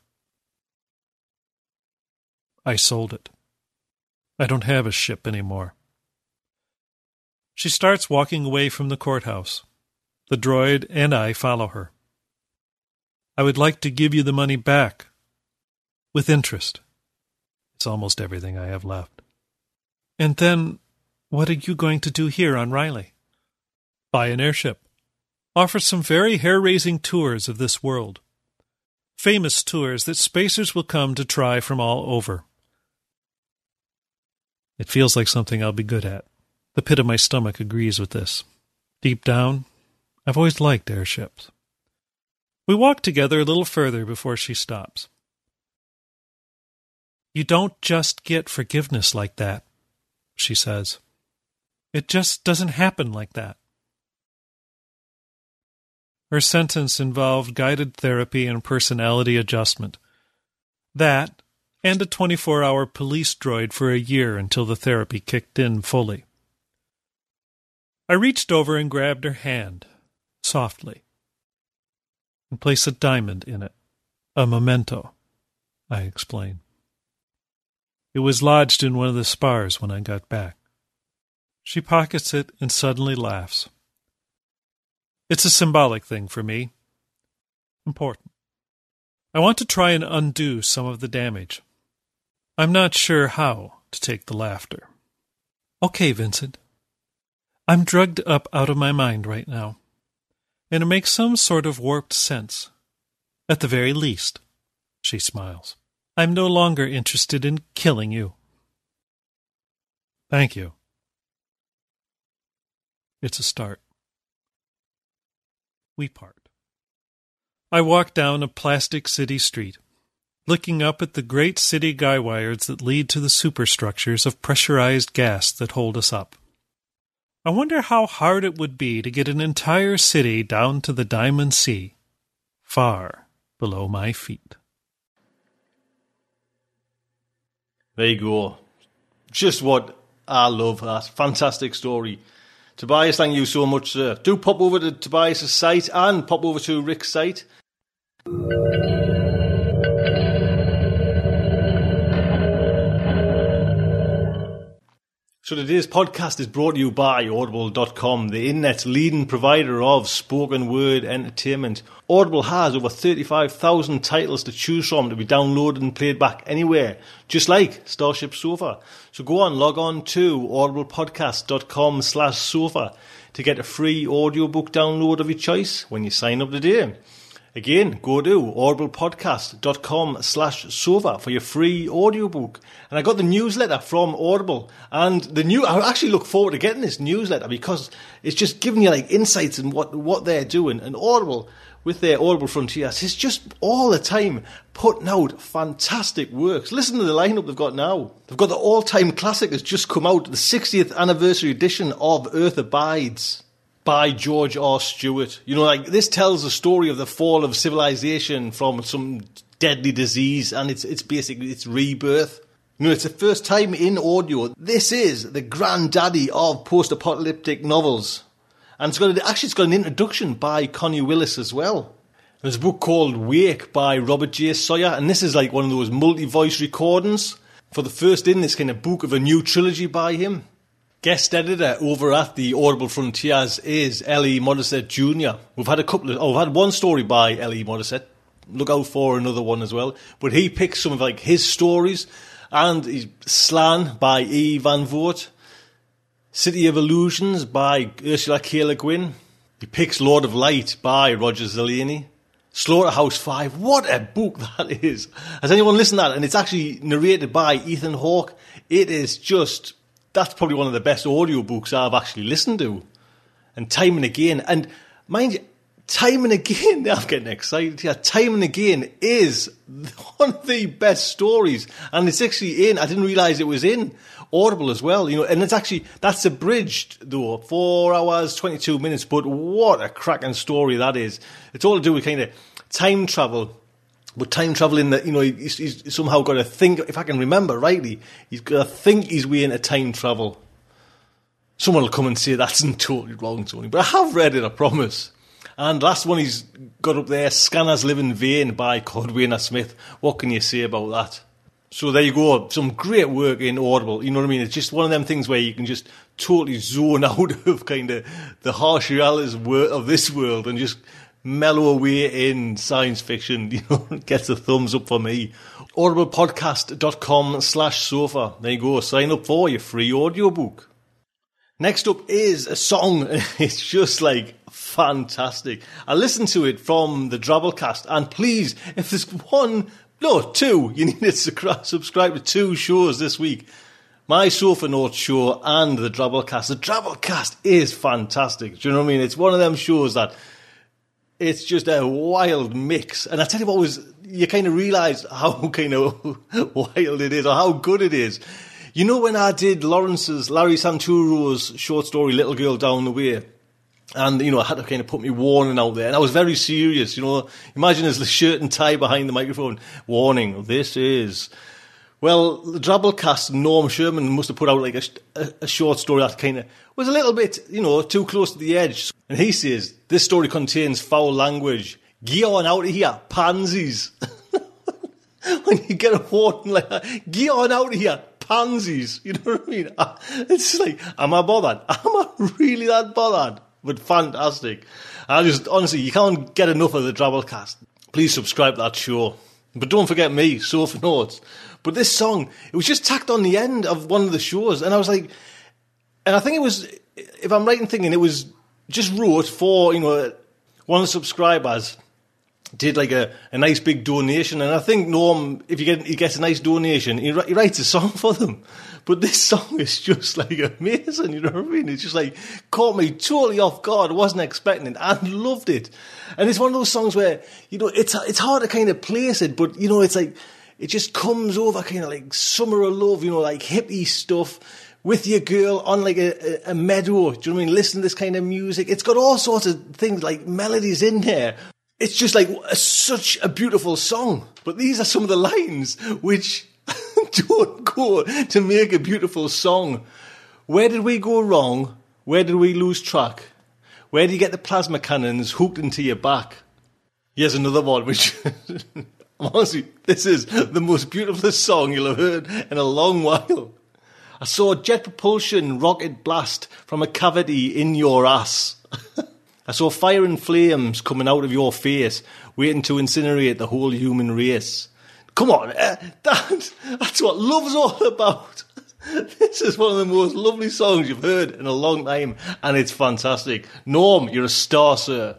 I sold it. I don't have a ship anymore. She starts walking away from the courthouse. The droid and I follow her. I would like to give you the money back. With interest. It's almost everything I have left. And then, what are you going to do here on Riley? Buy an airship. Offer some very hair-raising tours of this world. Famous tours that spacers will come to try from all over. It feels like something I'll be good at. The pit of my stomach agrees with this. Deep down, I've always liked airships. We walk together a little further before she stops. You don't just get forgiveness like that, she says. It just doesn't happen like that. Her sentence involved guided therapy and personality adjustment. That, and a 24-hour police droid for a year until the therapy kicked in fully. I reached over and grabbed her hand, softly, and placed a diamond in it. A memento, I explained. It was lodged in one of the spars when I got back. She pockets it and suddenly laughs. It's a symbolic thing for me. Important. I want to try and undo some of the damage. I'm not sure how to take the laughter. Okay, Vincent. I'm drugged up out of my mind right now, and it makes some sort of warped sense. At the very least, she smiles. I'm no longer interested in killing you. Thank you. It's a start. We part. I walk down a plastic city street, looking up at the great city guy wires that lead to the superstructures of pressurized gas that hold us up. I wonder how hard it would be to get an entire city down to the Diamond Sea, far below my feet. There you go. Just what I love. That fantastic story. Tobias, thank you so much, sir. Do pop over to Tobias' site and pop over to Rick's site. So today's podcast is brought to you by Audible.com, the internet's leading provider of spoken word entertainment. Audible has over 35,000 titles to choose from to be downloaded and played back anywhere, just like Starship Sofa. So go on, log on to audiblepodcast.com/sofa to get a free audiobook download of your choice when you sign up today. Again, go to audiblepodcast.com/sofa for your free audiobook. And I got the newsletter from Audible. And I actually look forward to getting this newsletter because it's just giving you like insights in what they're doing. And Audible, with their Audible Frontiers, is just all the time putting out fantastic works. Listen to the lineup they've got now. They've got the all-time classic that's just come out, the 60th anniversary edition of Earth Abides, by George R. Stewart. You know, like, this tells the story of the fall of civilization from some deadly disease, and it's basically its rebirth. You know, it's the first time in audio. This is the granddaddy of post-apocalyptic novels. And it's got an introduction by Connie Willis as well. There's a book called Wake by Robert J. Sawyer, and this is like one of those multi-voice recordings for the first in this kind of book of a new trilogy by him. Guest editor over at the Audible Frontiers is L.E. Modisette Jr. We've had one story by L.E. Modisette. Look out for another one as well. But he picks some of like his stories, and he's Slan by E. Van Voort, City of Illusions by Ursula K. Le Guin. He picks Lord of Light by Roger Zelazny. Slaughterhouse 5, what a book that is. Has anyone listened to that? And it's actually narrated by Ethan Hawke. It is just... That's probably one of the best audiobooks I've actually listened to. And Time and Again. And mind you, Time and Again, I'm getting excited here. Time and Again is one of the best stories. And it's actually I didn't realise it was in Audible as well. You know, and that's abridged though, 4 hours, 22 minutes. But what a cracking story that is. It's all to do with kind of time travel. But time traveling, that, you know, he's somehow got to think, if I can remember rightly, he's got to think his way into time travel. Someone will come and say that's totally wrong, Tony. But I have read it, I promise. And last one he's got up there, Scanners Live in Vain by Cordwainer Smith. What can you say about that? So there you go, some great work in Audible. You know what I mean? It's just one of them things where you can just totally zone out of kind of the harsh realities of this world and just mellow away in science fiction. You know, gets a thumbs up for me. audiblepodcast.com/sofa. There you go. Sign up for your free audiobook. Next up is a song. It's just like fantastic. I listened to it from the Drabblecast, and please, if there's two, you need to subscribe to 2 shows this week. My Sofa Notes show and the Drabblecast. The Drabblecast is fantastic. Do you know what I mean? It's one of them shows that it's just a wild mix. And I tell you what, you kind of realise how kind of wild it is, or how good it is. You know, when I did Larry Santuro's short story Little Girl Down the Way, And, I had to kind of put my warning out there. And I was very serious, Imagine there's the shirt and tie behind the microphone. Warning, this is... Well, the Drabblecast, Norm Sherman must have put out like a short story that kind of was a little bit, too close to the edge. And he says, this story contains foul language. Get on out of here, pansies. When you get a warning like that, get on out of here, pansies. You know what I mean? It's like, am I bothered? Am I really that bothered? But fantastic. Honestly, you can't get enough of the Drabblecast. Please subscribe to that show. But don't forget me, Sofa Notes. But this song, it was just tacked on the end of one of the shows. And I was like, and I think it was, if I'm right in thinking, it was just wrote for, one of the subscribers did like a nice big donation. And I think Norm, if he gets a nice donation, he writes a song for them. But this song is just like amazing, you know what I mean? It's just like caught me totally off guard. I wasn't expecting it and loved it. And it's one of those songs where, it's hard to kind of place it, but, it's like, it just comes over kind of like summer of love, like hippie stuff with your girl on like a meadow. Do you know what I mean? Listen to this kind of music. It's got all sorts of things like melodies in there. It's just like such a beautiful song. But these are some of the lines which don't go to make a beautiful song. Where did we go wrong? Where did we lose track? Where do you get the plasma cannons hooked into your back? Here's another one, which... Honestly, this is the most beautiful song you'll have heard in a long while. I saw jet propulsion rocket blast from a cavity in your ass. I saw fire and flames coming out of your face, waiting to incinerate the whole human race. Come on, that's what love's all about. This is one of the most lovely songs you've heard in a long time, and it's fantastic. Norm, you're a star, sir.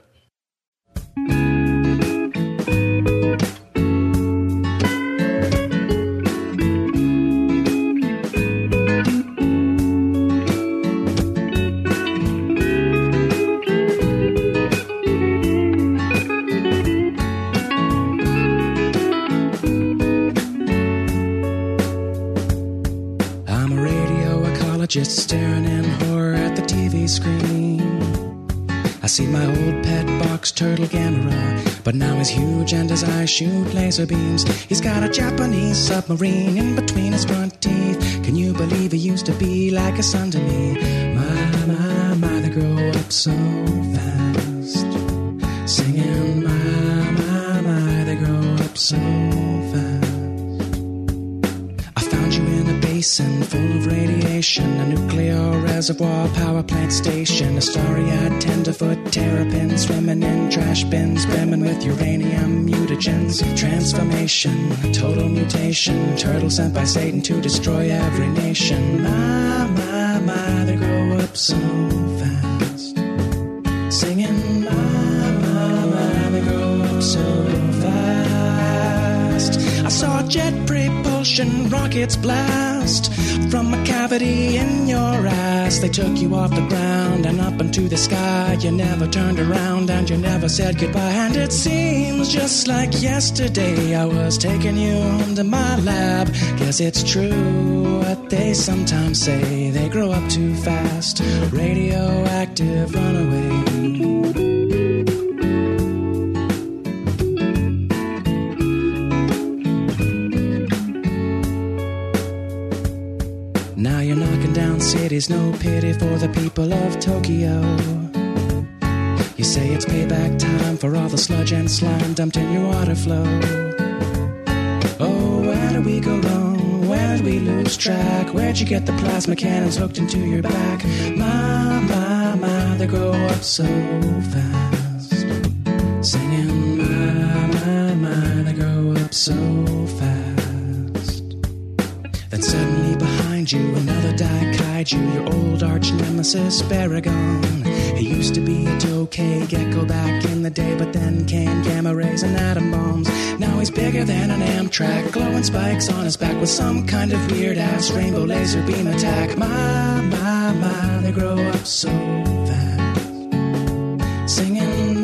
Just staring in horror at the TV screen. I see my old pet box turtle Gamera, but now he's huge and his eyes shoot laser beams. He's got a Japanese submarine in between his front teeth. Can you believe he used to be like a son to me? My, they grow up so fast. Singing my, they grow up so fast. I found you in a basin full of radiation, a nuclear reservoir power plant station, a starry-eyed tenderfoot terrapin swimming in trash bins brimming with uranium mutagens. Transformation, total mutation, turtle sent by Satan to destroy every nation. My, they grow up so fast. Singing my, they grow up so fast. I saw jet propulsion rockets blast from a cavity in your ass. They took you off the ground and up into the sky. You never turned around and you never said goodbye. And it seems just like yesterday I was taking you home to my lab. Guess it's true what they sometimes say. They grow up too fast. Radioactive runaway. Now you're knocking down cities, no pity for the people of Tokyo. You say it's payback time for all the sludge and slime dumped in your water flow. Oh, where did we go wrong? Where did we lose track? Where'd you get the plasma cannons hooked into your back? My, they grow up so fast. Singing my, they grow up so fast. Then suddenly behind you, another Daikaiju, your old arch nemesis, Baragon. He used to be a Tokay gecko back in the day, but then came gamma rays and atom bombs. Now he's bigger than an Amtrak, glowing spikes on his back with some kind of weird-ass rainbow laser beam attack. My, they grow up so fast. Singing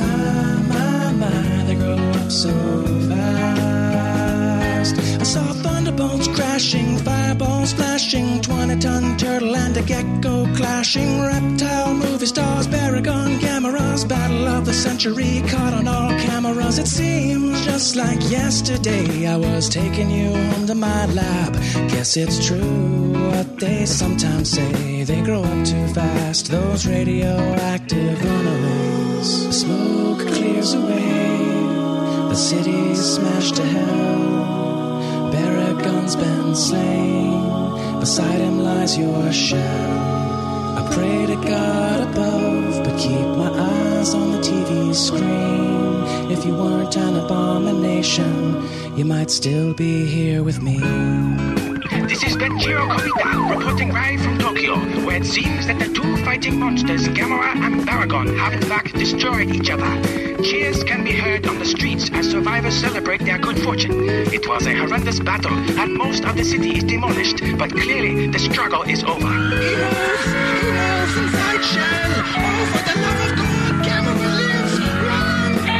my, they grow up so fast. I saw thunderbolts crash crashing, fireballs flashing, 20-ton turtle and a gecko clashing, reptile movie stars, Baragon Gamaras, battle of the century caught on all cameras. It seems just like yesterday I was taking you home to my lab. Guess it's true what they sometimes say, they grow up too fast, those radioactive runaways. Smoke clears away, the city's smashed to hell. Baragon's been slain, beside him lies your shell. I pray to God above, but keep my eyes on the TV screen. If you weren't an abomination, you might still be here with me. This is Benjiro Komita, reporting live from Tokyo, where it seems that the two fighting monsters, Gamera and Baragon, have in fact destroyed each other. Cheers can be heard on the streets as survivors celebrate their good fortune. It was a horrendous battle, and most of the city is demolished, but clearly the struggle is over. Heroes! Heroes inside Shell! Oh, for the love of God, Gamera lives! Run!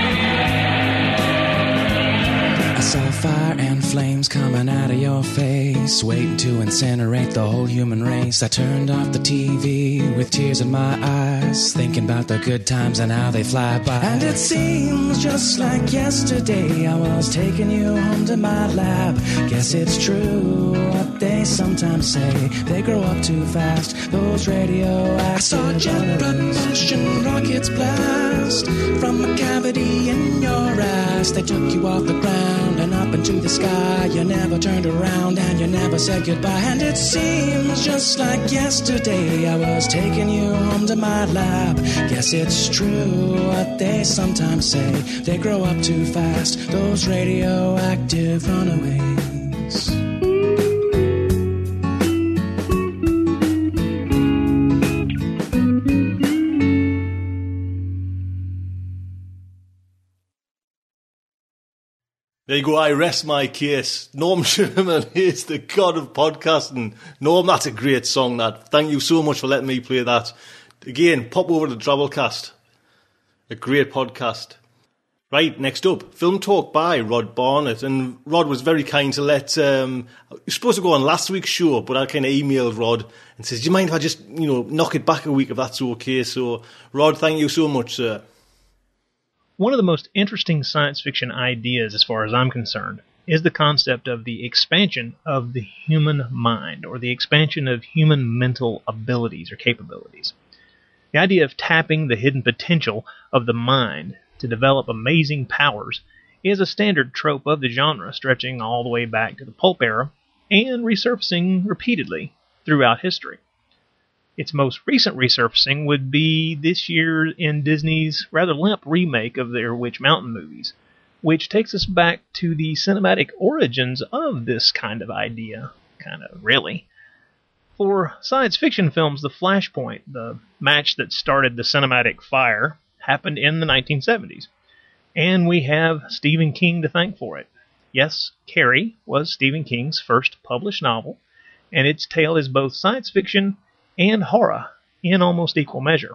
I saw fire and flames coming out of your face, waiting to incinerate the whole human race. I turned off the TV with tears in my eyes, thinking about the good times and how they fly by. And it seems just like yesterday I was taking you home to my lab. Guess it's true what they sometimes say, they grow up too fast, those radioactive. I saw jet propulsion rockets blast from a cavity in your ass. They took you off the ground and up into the sky. You never turned around and you never said goodbye. And it seems just like yesterday I was taking you home to my lab. Guess it's true what they sometimes say, they grow up too fast, those radioactive runaways. There you go, I rest my case. Norm Sherman is the god of podcasting. Norm, that's a great song, that. Thank you so much for letting me play that. Again, pop over to Travelcast. A great podcast. Right, next up, Film Talk by Rod Barnett. And Rod was very kind to let... you're supposed to go on last week's show, but I kind of emailed Rod and says, do you mind if I just, knock it back a week if that's okay? So, Rod, thank you so much, sir. One of the most interesting science fiction ideas, as far as I'm concerned, is the concept of the expansion of the human mind, or the expansion of human mental abilities or capabilities. The idea of tapping the hidden potential of the mind to develop amazing powers is a standard trope of the genre, stretching all the way back to the pulp era and resurfacing repeatedly throughout history. Its most recent resurfacing would be this year in Disney's rather limp remake of their Witch Mountain movies, which takes us back to the cinematic origins of this kind of idea, really. For science fiction films, the Flashpoint, the match that started the cinematic fire, happened in the 1970s, and we have Stephen King to thank for it. Yes, Carrie was Stephen King's first published novel, and its tale is both science fiction and horror in almost equal measure.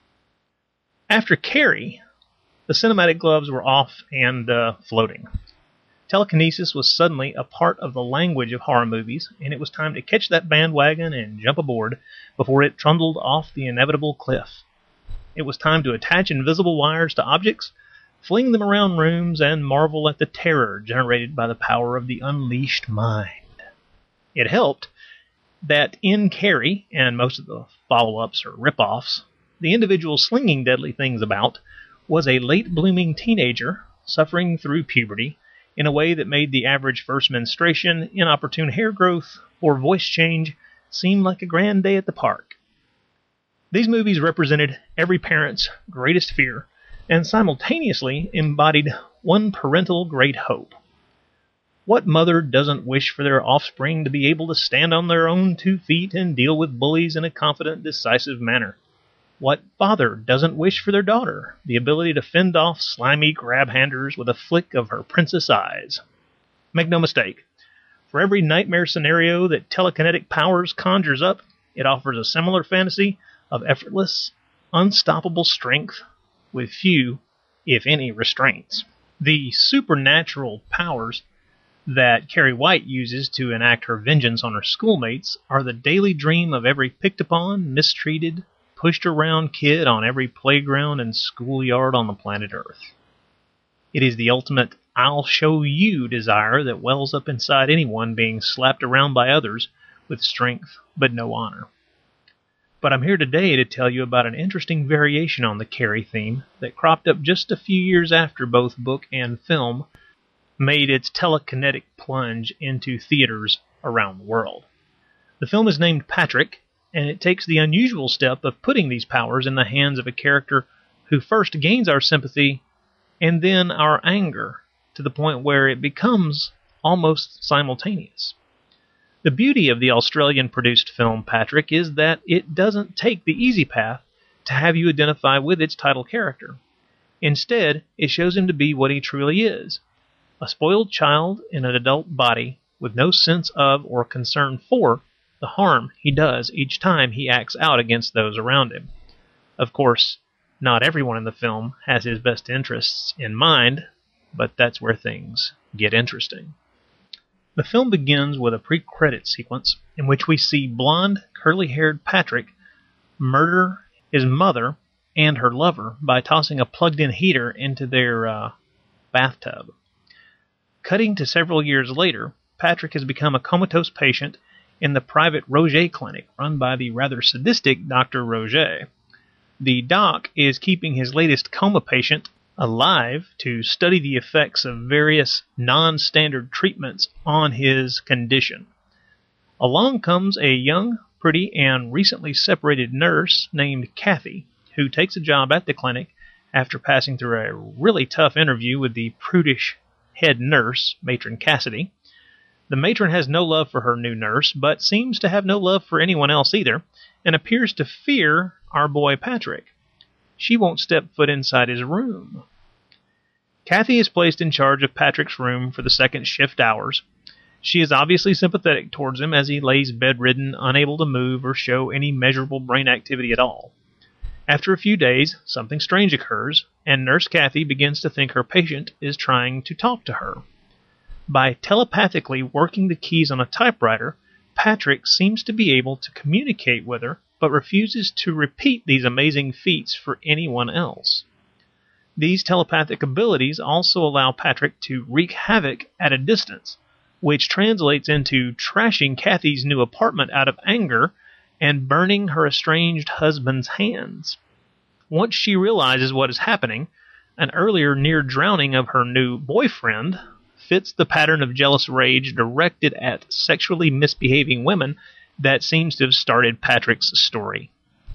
After Carrie, the cinematic gloves were off and floating. Telekinesis was suddenly a part of the language of horror movies, and it was time to catch that bandwagon and jump aboard before it trundled off the inevitable cliff. It was time to attach invisible wires to objects, fling them around rooms, and marvel at the terror generated by the power of the unleashed mind. It helped that in Carrie, and most of the follow-ups or rip-offs, the individual slinging deadly things about was a late-blooming teenager suffering through puberty in a way that made the average first menstruation, inopportune hair growth, or voice change seem like a grand day at the park. These movies represented every parent's greatest fear and simultaneously embodied one parental great hope. What mother doesn't wish for their offspring to be able to stand on their own 2 feet and deal with bullies in a confident, decisive manner? What father doesn't wish for their daughter the ability to fend off slimy grab-handers with a flick of her princess eyes? Make no mistake, for every nightmare scenario that telekinetic powers conjures up, it offers a similar fantasy of effortless, unstoppable strength with few, if any, restraints. The supernatural powers that Carrie White uses to enact her vengeance on her schoolmates are the daily dream of every picked-upon, mistreated, pushed-around kid on every playground and schoolyard on the planet Earth. It is the ultimate "I'll show you" desire that wells up inside anyone being slapped around by others with strength but no honor. But I'm here today to tell you about an interesting variation on the Carrie theme that cropped up just a few years after both book and film made its telekinetic plunge into theaters around the world. The film is named Patrick, and it takes the unusual step of putting these powers in the hands of a character who first gains our sympathy and then our anger to the point where it becomes almost simultaneous. The beauty of the Australian-produced film Patrick is that it doesn't take the easy path to have you identify with its title character. Instead, it shows him to be what he truly is, a spoiled child in an adult body with no sense of or concern for the harm he does each time he acts out against those around him. Of course, not everyone in the film has his best interests in mind, but that's where things get interesting. The film begins with a pre-credit sequence in which we see blonde, curly-haired Patrick murder his mother and her lover by tossing a plugged-in heater into their bathtub. Cutting to several years later, Patrick has become a comatose patient in the private Roget clinic run by the rather sadistic Dr. Roget. The doc is keeping his latest coma patient alive to study the effects of various non-standard treatments on his condition. Along comes a young, pretty, and recently separated nurse named Kathy, who takes a job at the clinic after passing through a really tough interview with the prudish head nurse, Matron Cassidy. The matron has no love for her new nurse, but seems to have no love for anyone else either, and appears to fear our boy Patrick. She won't step foot inside his room. Kathy is placed in charge of Patrick's room for the second shift hours. She is obviously sympathetic towards him as he lays bedridden, unable to move or show any measurable brain activity at all. After a few days, something strange occurs, and Nurse Kathy begins to think her patient is trying to talk to her. By telepathically working the keys on a typewriter, Patrick seems to be able to communicate with her, but refuses to repeat these amazing feats for anyone else. These telepathic abilities also allow Patrick to wreak havoc at a distance, which translates into trashing Kathy's new apartment out of anger and burning her estranged husband's hands. Once she realizes what is happening, an earlier near drowning of her new boyfriend fits the pattern of jealous rage directed at sexually misbehaving women that seems to have started Patrick's story.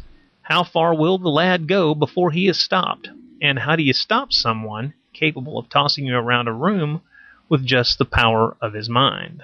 How far will the lad go before he is stopped? And how do you stop someone capable of tossing you around a room with just the power of his mind?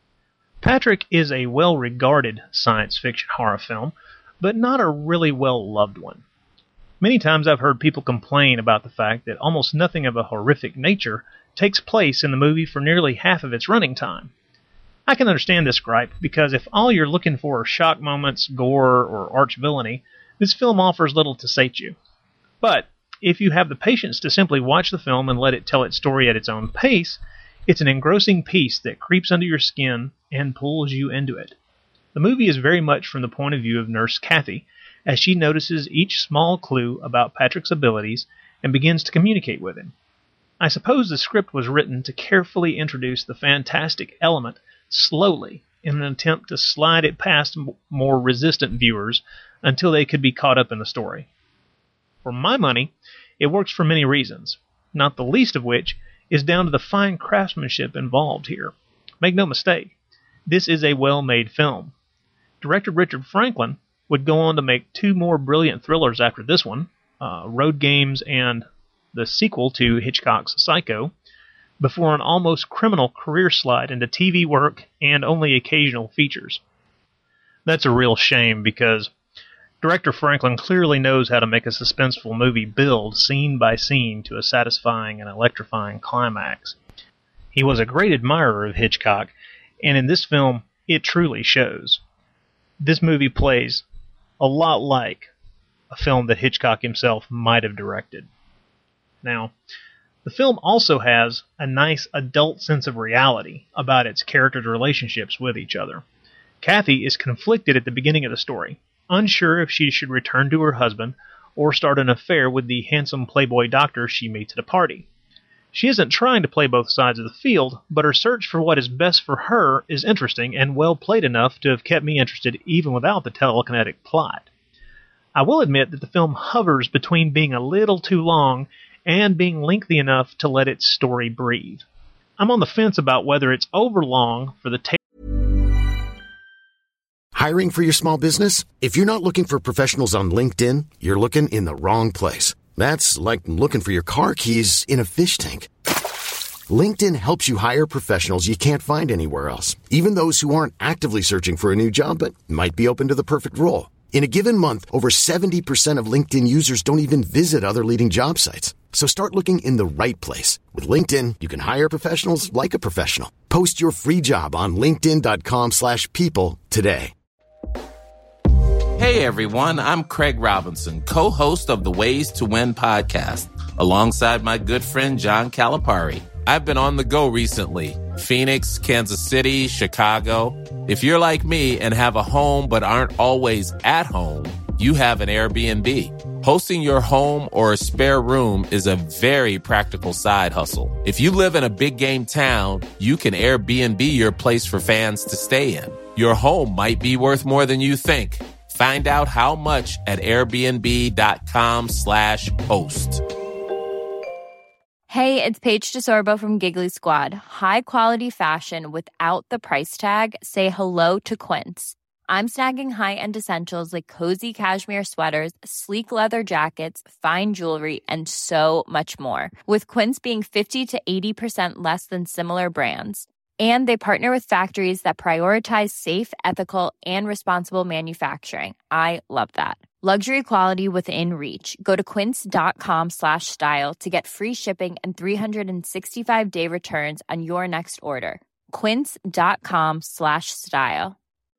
Patrick is a well-regarded science fiction horror film, but not a really well-loved one. Many times I've heard people complain about the fact that almost nothing of a horrific nature takes place in the movie for nearly half of its running time. I can understand this gripe, because if all you're looking for are shock moments, gore, or arch villainy, this film offers little to sate you. But if you have the patience to simply watch the film and let it tell its story at its own pace, it's an engrossing piece that creeps under your skin and pulls you into it. The movie is very much from the point of view of Nurse Kathy, as she notices each small clue about Patrick's abilities and begins to communicate with him. I suppose the script was written to carefully introduce the fantastic element slowly in an attempt to slide it past more resistant viewers until they could be caught up in the story. For my money, it works for many reasons, not the least of which is down to the fine craftsmanship involved here. Make no mistake, this is a well-made film. Director Richard Franklin would go on to make two more brilliant thrillers after this one, Road Games and the sequel to Hitchcock's Psycho, before an almost criminal career slide into TV work and only occasional features. That's a real shame, because Director Franklin clearly knows how to make a suspenseful movie build scene by scene to a satisfying and electrifying climax. He was a great admirer of Hitchcock, and in this film, it truly shows. This movie plays a lot like a film that Hitchcock himself might have directed. Now, The film also has a nice adult sense of reality about its characters' relationships with each other. Kathy is conflicted at the beginning of the story, unsure if she should return to her husband or start an affair with the handsome playboy doctor she meets at a party. She isn't trying to play both sides of the field, but her search for what is best for her is interesting and well played enough to have kept me interested even without the telekinetic plot. I will admit that the film hovers between being a little too long and being lengthy enough to let its story breathe. I'm on the fence about whether it's overlong for the Hiring for your small business? If you're not looking for professionals on LinkedIn, you're looking in the wrong place. That's like looking for your car keys in a fish tank. LinkedIn helps you hire professionals you can't find anywhere else, even those who aren't actively searching for a new job but might be open to the perfect role. In a given month, over 70% of LinkedIn users don't even visit other leading job sites. So start looking in the right place. With LinkedIn, you can hire professionals like a professional. Post your free job on linkedin.com/people today. Hey everyone, I'm Craig Robinson, co-host of the Ways to Win podcast, alongside my good friend John Calipari. I've been on the go recently. Phoenix, Kansas City, Chicago. If you're like me and have a home but aren't always at home, you have an Airbnb. Hosting your home or a spare room is a very practical side hustle. If you live in a big game town, you can Airbnb your place for fans to stay in. Your home might be worth more than you think. Find out how much at airbnb.com/host. Hey, it's Paige DeSorbo from Giggly Squad. High quality fashion without the price tag. Say hello to Quince. I'm snagging high-end essentials like cozy cashmere sweaters, sleek leather jackets, fine jewelry, and so much more. With Quince being 50 to 80% less than similar brands. And they partner with factories that prioritize safe, ethical, and responsible manufacturing. I love that. Luxury quality within reach. Go to quince.com/style to get free shipping and 365-day returns on your next order. Quince.com/style.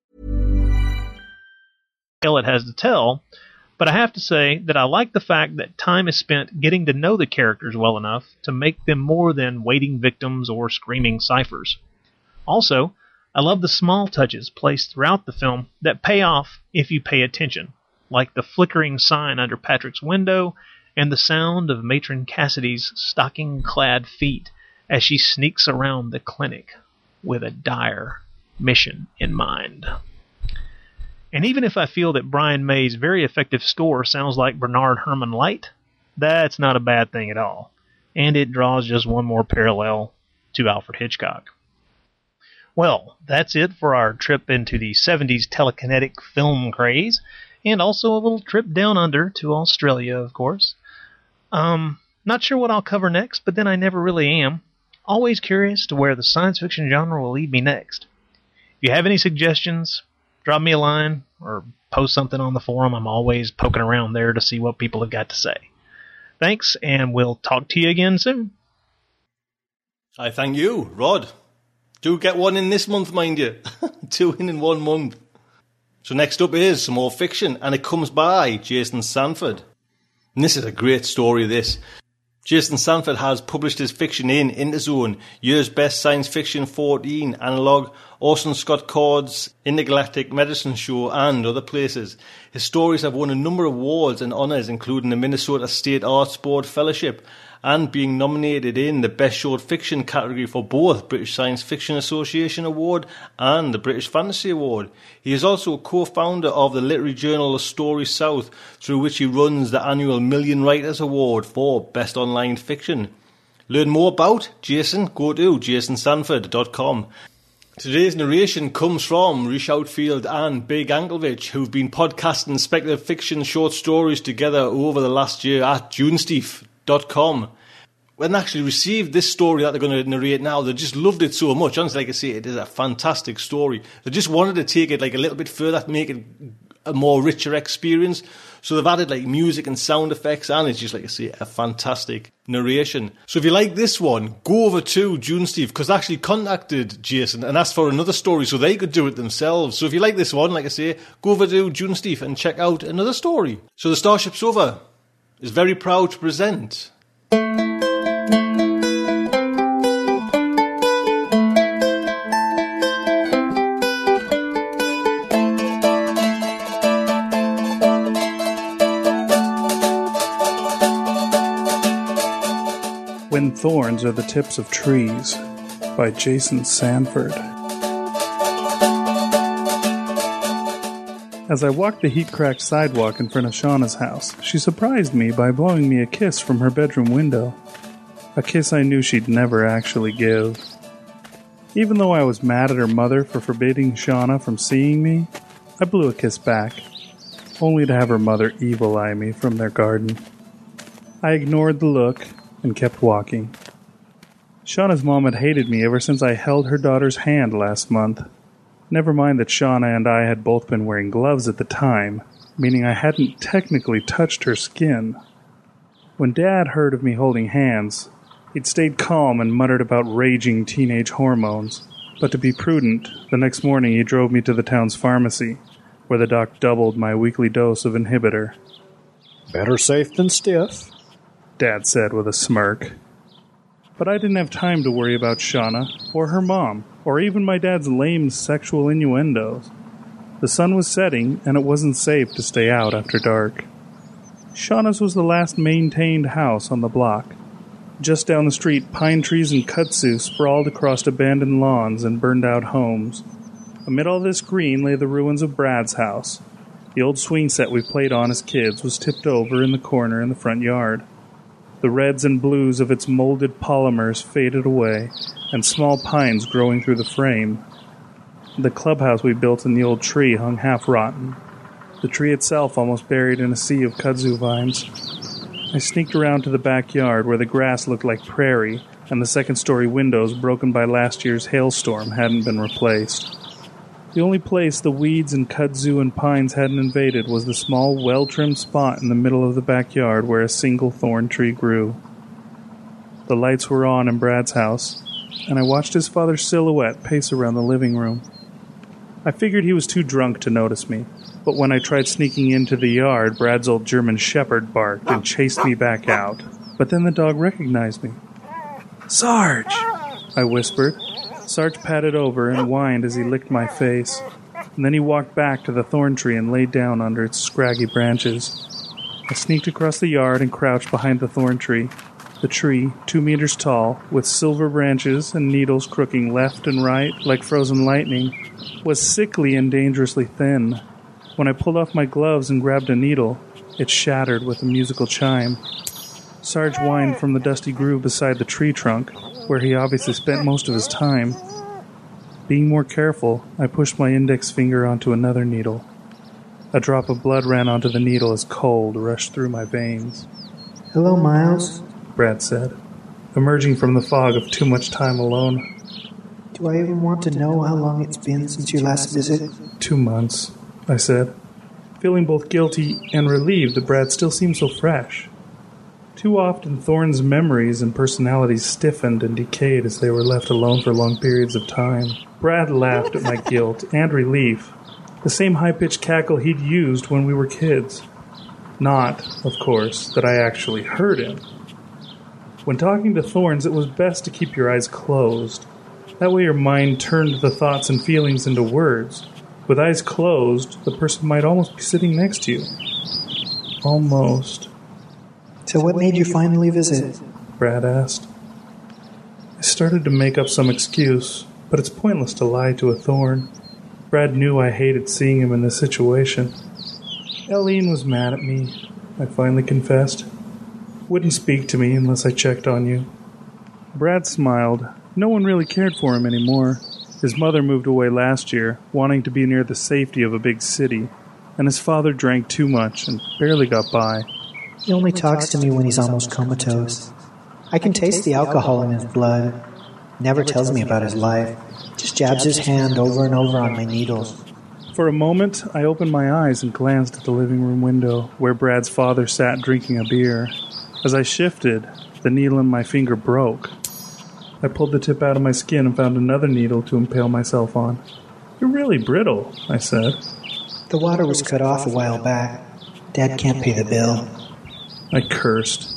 It has to tell, but I have to say that I like the fact that time is spent getting to know the characters well enough to make them more than waiting victims or screaming ciphers. Also, I love the small touches placed throughout the film that pay off if you pay attention, like the flickering sign under Patrick's window and the sound of Matron Cassidy's stocking-clad feet as she sneaks around the clinic with a dire mission in mind. And even if I feel that Brian May's very effective score sounds like Bernard Herrmann light, that's not a bad thing at all. And it draws just one more parallel to Alfred Hitchcock. Well, that's it for our trip into the 70s telekinetic film craze, and also a little trip down under to Australia, of course. Not sure what I'll cover next, but then I never really am. Always curious to where the science fiction genre will lead me next. If you have any suggestions, drop me a line or post something on the forum. I'm always poking around there to see what people have got to say. Thanks, and we'll talk to you again soon. I thank you, Rod. Do get one in this month, mind you. 2 in 1 month. So next up is some more fiction, and it comes by Jason Sanford. And this is a great story, this. Jason Sanford has published his fiction in Interzone, Year's Best Science Fiction 14, Analog, Orson Scott Card's Intergalactic Medicine Show, and other places. His stories have won a number of awards and honours, including the Minnesota State Arts Board Fellowship, and being nominated in the Best Short Fiction category for both British Science Fiction Association Award and the British Fantasy Award. He is also a co-founder of the literary journal The Story South, through which he runs the annual Million Writers Award for Best Online Fiction. Learn more about Jason, go to jasonsanford.com. Today's narration comes from Rish Outfield and Big Anklevich, who've been podcasting speculative fiction short stories together over the last year at junesteve.com. When they actually received this story that they're going to narrate now, they just loved it so much. Honestly, like I say, it is a fantastic story. They just wanted to take it like a little bit further, make it a more richer experience. So they've added like music and sound effects, and it's just, like I say, a fantastic narration. So if you like this one, go over to Junesteve, because they actually contacted Jason and asked for another story so they could do it themselves. So if you like this one, like I say, go over to Junesteve and check out another story. So the Starship Sofa is very proud to present When Thorns Are the Tips of Trees by Jason Sanford. As I walked the heat-cracked sidewalk in front of Shauna's house, she surprised me by blowing me a kiss from her bedroom window. A kiss I knew she'd never actually give. Even though I was mad at her mother for forbidding Shauna from seeing me, I blew a kiss back, only to have her mother evil-eye me from their garden. I ignored the look and kept walking. Shauna's mom had hated me ever since I held her daughter's hand last month. Never mind that Shauna and I had both been wearing gloves at the time, meaning I hadn't technically touched her skin. When Dad heard of me holding hands, he'd stayed calm and muttered about raging teenage hormones. But to be prudent, the next morning he drove me to the town's pharmacy, where the doc doubled my weekly dose of inhibitor. Better safe than stiff, Dad said with a smirk. But I didn't have time to worry about Shauna, or her mom, or even my dad's lame sexual innuendos. The sun was setting, and it wasn't safe to stay out after dark. Shauna's was the last maintained house on the block. Just down the street, pine trees and kudzu sprawled across abandoned lawns and burned-out homes. Amid all this green lay the ruins of Brad's house. The old swing set we played on as kids was tipped over in the corner in the front yard. The reds and blues of its molded polymers faded away, and small pines growing through the frame. The clubhouse we built in the old tree hung half-rotten, the tree itself almost buried in a sea of kudzu vines. I sneaked around to the backyard where the grass looked like prairie, and the second-story windows broken by last year's hailstorm hadn't been replaced. The only place the weeds and kudzu and pines hadn't invaded was the small, well-trimmed spot in the middle of the backyard where a single thorn tree grew. The lights were on in Brad's house, and I watched his father's silhouette pace around the living room. I figured he was too drunk to notice me, but when I tried sneaking into the yard, Brad's old German shepherd barked and chased me back out. But then the dog recognized me. "Sarge!" I whispered. Sarge patted over and whined as he licked my face, and then he walked back to the thorn tree and laid down under its scraggy branches. I sneaked across the yard and crouched behind the thorn tree. The tree, 2 meters tall, with silver branches and needles crooking left and right like frozen lightning, was sickly and dangerously thin. When I pulled off my gloves and grabbed a needle, it shattered with a musical chime. Sarge whined from the dusty groove beside the tree trunk, where he obviously spent most of his time. Being more careful, I pushed my index finger onto another needle. A drop of blood ran onto the needle as cold rushed through my veins. "Hello, Miles," Brad said, emerging from the fog of too much time alone. "Do I even want to know how long it's been since your last visit?" 2 months, I said, feeling both guilty and relieved that Brad still seemed so fresh. Too often, Thorne's memories and personalities stiffened and decayed as they were left alone for long periods of time. Brad laughed at my guilt and relief, the same high-pitched cackle he'd used when we were kids. Not, of course, that I actually heard him. When talking to Thorns, it was best to keep your eyes closed. That way your mind turned the thoughts and feelings into words. With eyes closed, the person might almost be sitting next to you. Almost. "So what made you finally visit?" Brad asked. I started to make up some excuse, but it's pointless to lie to a Thorn. Brad knew I hated seeing him in this situation. Eileen was mad at me, I finally confessed. Wouldn't speak to me unless I checked on you. Brad smiled. No one really cared for him anymore. His mother moved away last year, wanting to be near the safety of a big city, and his father drank too much and barely got by. "He only talks to me when he's almost comatose. I can taste the alcohol in his blood. Never tells me about his life. Just jabs his hand over and over on my needles." For a moment, I opened my eyes and glanced at the living room window, where Brad's father sat drinking a beer. As I shifted, the needle in my finger broke. I pulled the tip out of my skin and found another needle to impale myself on. "You're really brittle," I said. "The water was cut off a while back. Dad can't pay the bill." I cursed.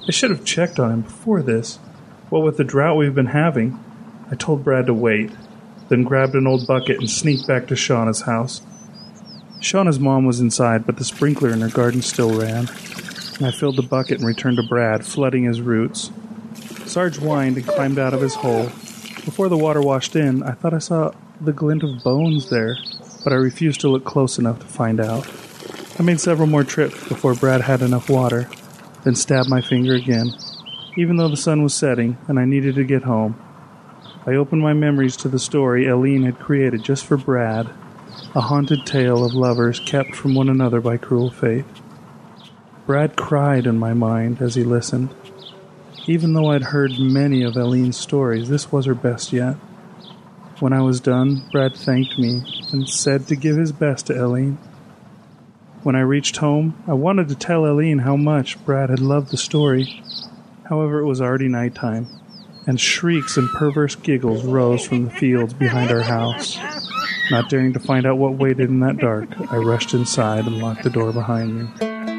I should have checked on him before this. What with the drought we've been having, I told Brad to wait, then grabbed an old bucket and sneaked back to Shauna's house. Shauna's mom was inside, but the sprinkler in her garden still ran. I filled the bucket and returned to Brad, flooding his roots. Sarge whined and climbed out of his hole. Before the water washed in, I thought I saw the glint of bones there, but I refused to look close enough to find out. I made several more trips before Brad had enough water, then stabbed my finger again. Even though the sun was setting and I needed to get home, I opened my memories to the story Eileen had created just for Brad, a haunted tale of lovers kept from one another by cruel fate. Brad cried in my mind as he listened. Even though I'd heard many of Eileen's stories, this was her best yet. When I was done, Brad thanked me and said to give his best to Eileen. When I reached home, I wanted to tell Eileen how much Brad had loved the story. However, it was already nighttime, and shrieks and perverse giggles rose from the fields behind our house. Not daring to find out what waited in that dark, I rushed inside and locked the door behind me.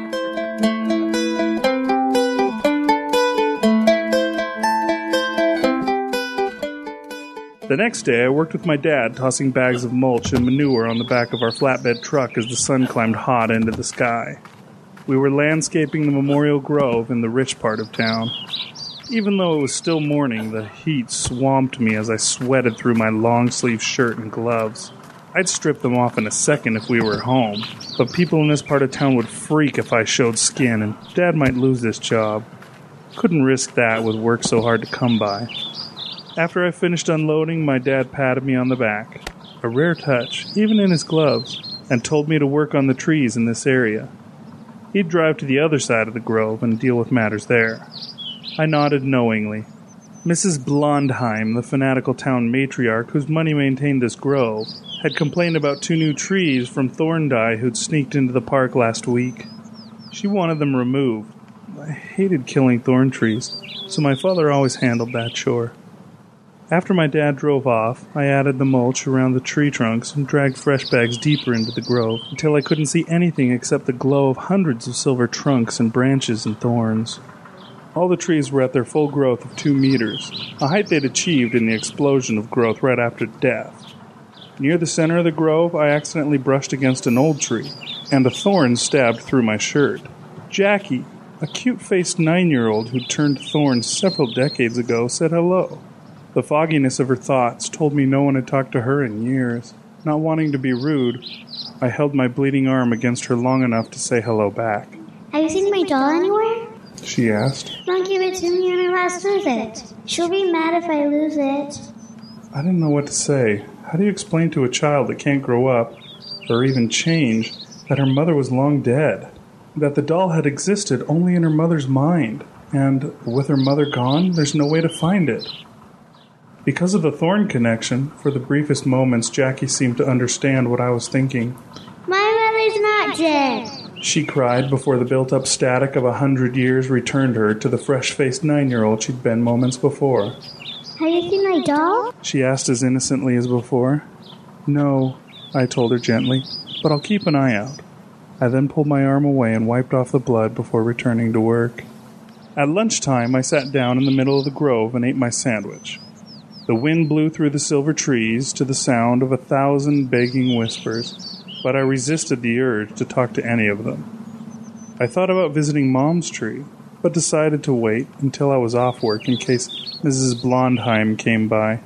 The next day, I worked with my dad, tossing bags of mulch and manure on the back of our flatbed truck as the sun climbed hot into the sky. We were landscaping the Memorial Grove in the rich part of town. Even though it was still morning, the heat swamped me as I sweated through my long-sleeve shirt and gloves. I'd strip them off in a second if we were home, but people in this part of town would freak if I showed skin, and Dad might lose this job. Couldn't risk that with work so hard to come by. After I finished unloading, my dad patted me on the back, a rare touch, even in his gloves, and told me to work on the trees in this area. He'd drive to the other side of the grove and deal with matters there. I nodded knowingly. Mrs. Blondheim, the fanatical town matriarch whose money maintained this grove, had complained about 2 new trees from Thorndye who'd sneaked into the park last week. She wanted them removed. I hated killing thorn trees, so my father always handled that chore. After my dad drove off, I added the mulch around the tree trunks and dragged fresh bags deeper into the grove until I couldn't see anything except the glow of hundreds of silver trunks and branches and thorns. All the trees were at their full growth of 2 meters, a height they'd achieved in the explosion of growth right after death. Near the center of the grove, I accidentally brushed against an old tree, and a thorn stabbed through my shirt. Jackie, a cute-faced 9-year-old who'd turned thorns several decades ago, said hello. The fogginess of her thoughts told me no one had talked to her in years. Not wanting to be rude, I held my bleeding arm against her long enough to say hello back. Have you seen my doll anywhere? She asked. Don't give it to me on her last visit. She'll be mad if I lose it. I didn't know what to say. How do you explain to a child that can't grow up, or even change, that her mother was long dead? That the doll had existed only in her mother's mind, and with her mother gone, there's no way to find it. Because of the thorn connection, for the briefest moments, Jackie seemed to understand what I was thinking. My mother's not dead, she cried before the built-up static of 100 years returned her to the fresh-faced 9-year-old she'd been moments before. Have you seen my doll? She asked as innocently as before. No, I told her gently, but I'll keep an eye out. I then pulled my arm away and wiped off the blood before returning to work. At lunchtime, I sat down in the middle of the grove and ate my sandwich. The wind blew through the silver trees to the sound of 1,000 begging whispers, but I resisted the urge to talk to any of them. I thought about visiting Mom's tree, but decided to wait until I was off work in case Mrs. Blondheim came by.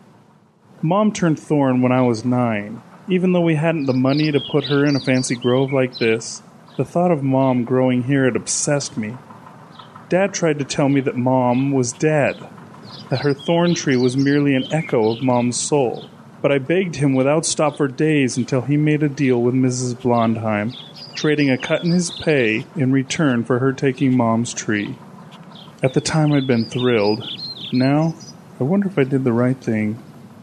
Mom turned thorn when I was 9. Even though we hadn't the money to put her in a fancy grove like this, the thought of Mom growing here had obsessed me. Dad tried to tell me that Mom was dead, that her thorn tree was merely an echo of Mom's soul, but I begged him without stop for days until he made a deal with Mrs. Blondheim, trading a cut in his pay in return for her taking Mom's tree. At the time I'd been thrilled. Now, I wonder if I did the right thing.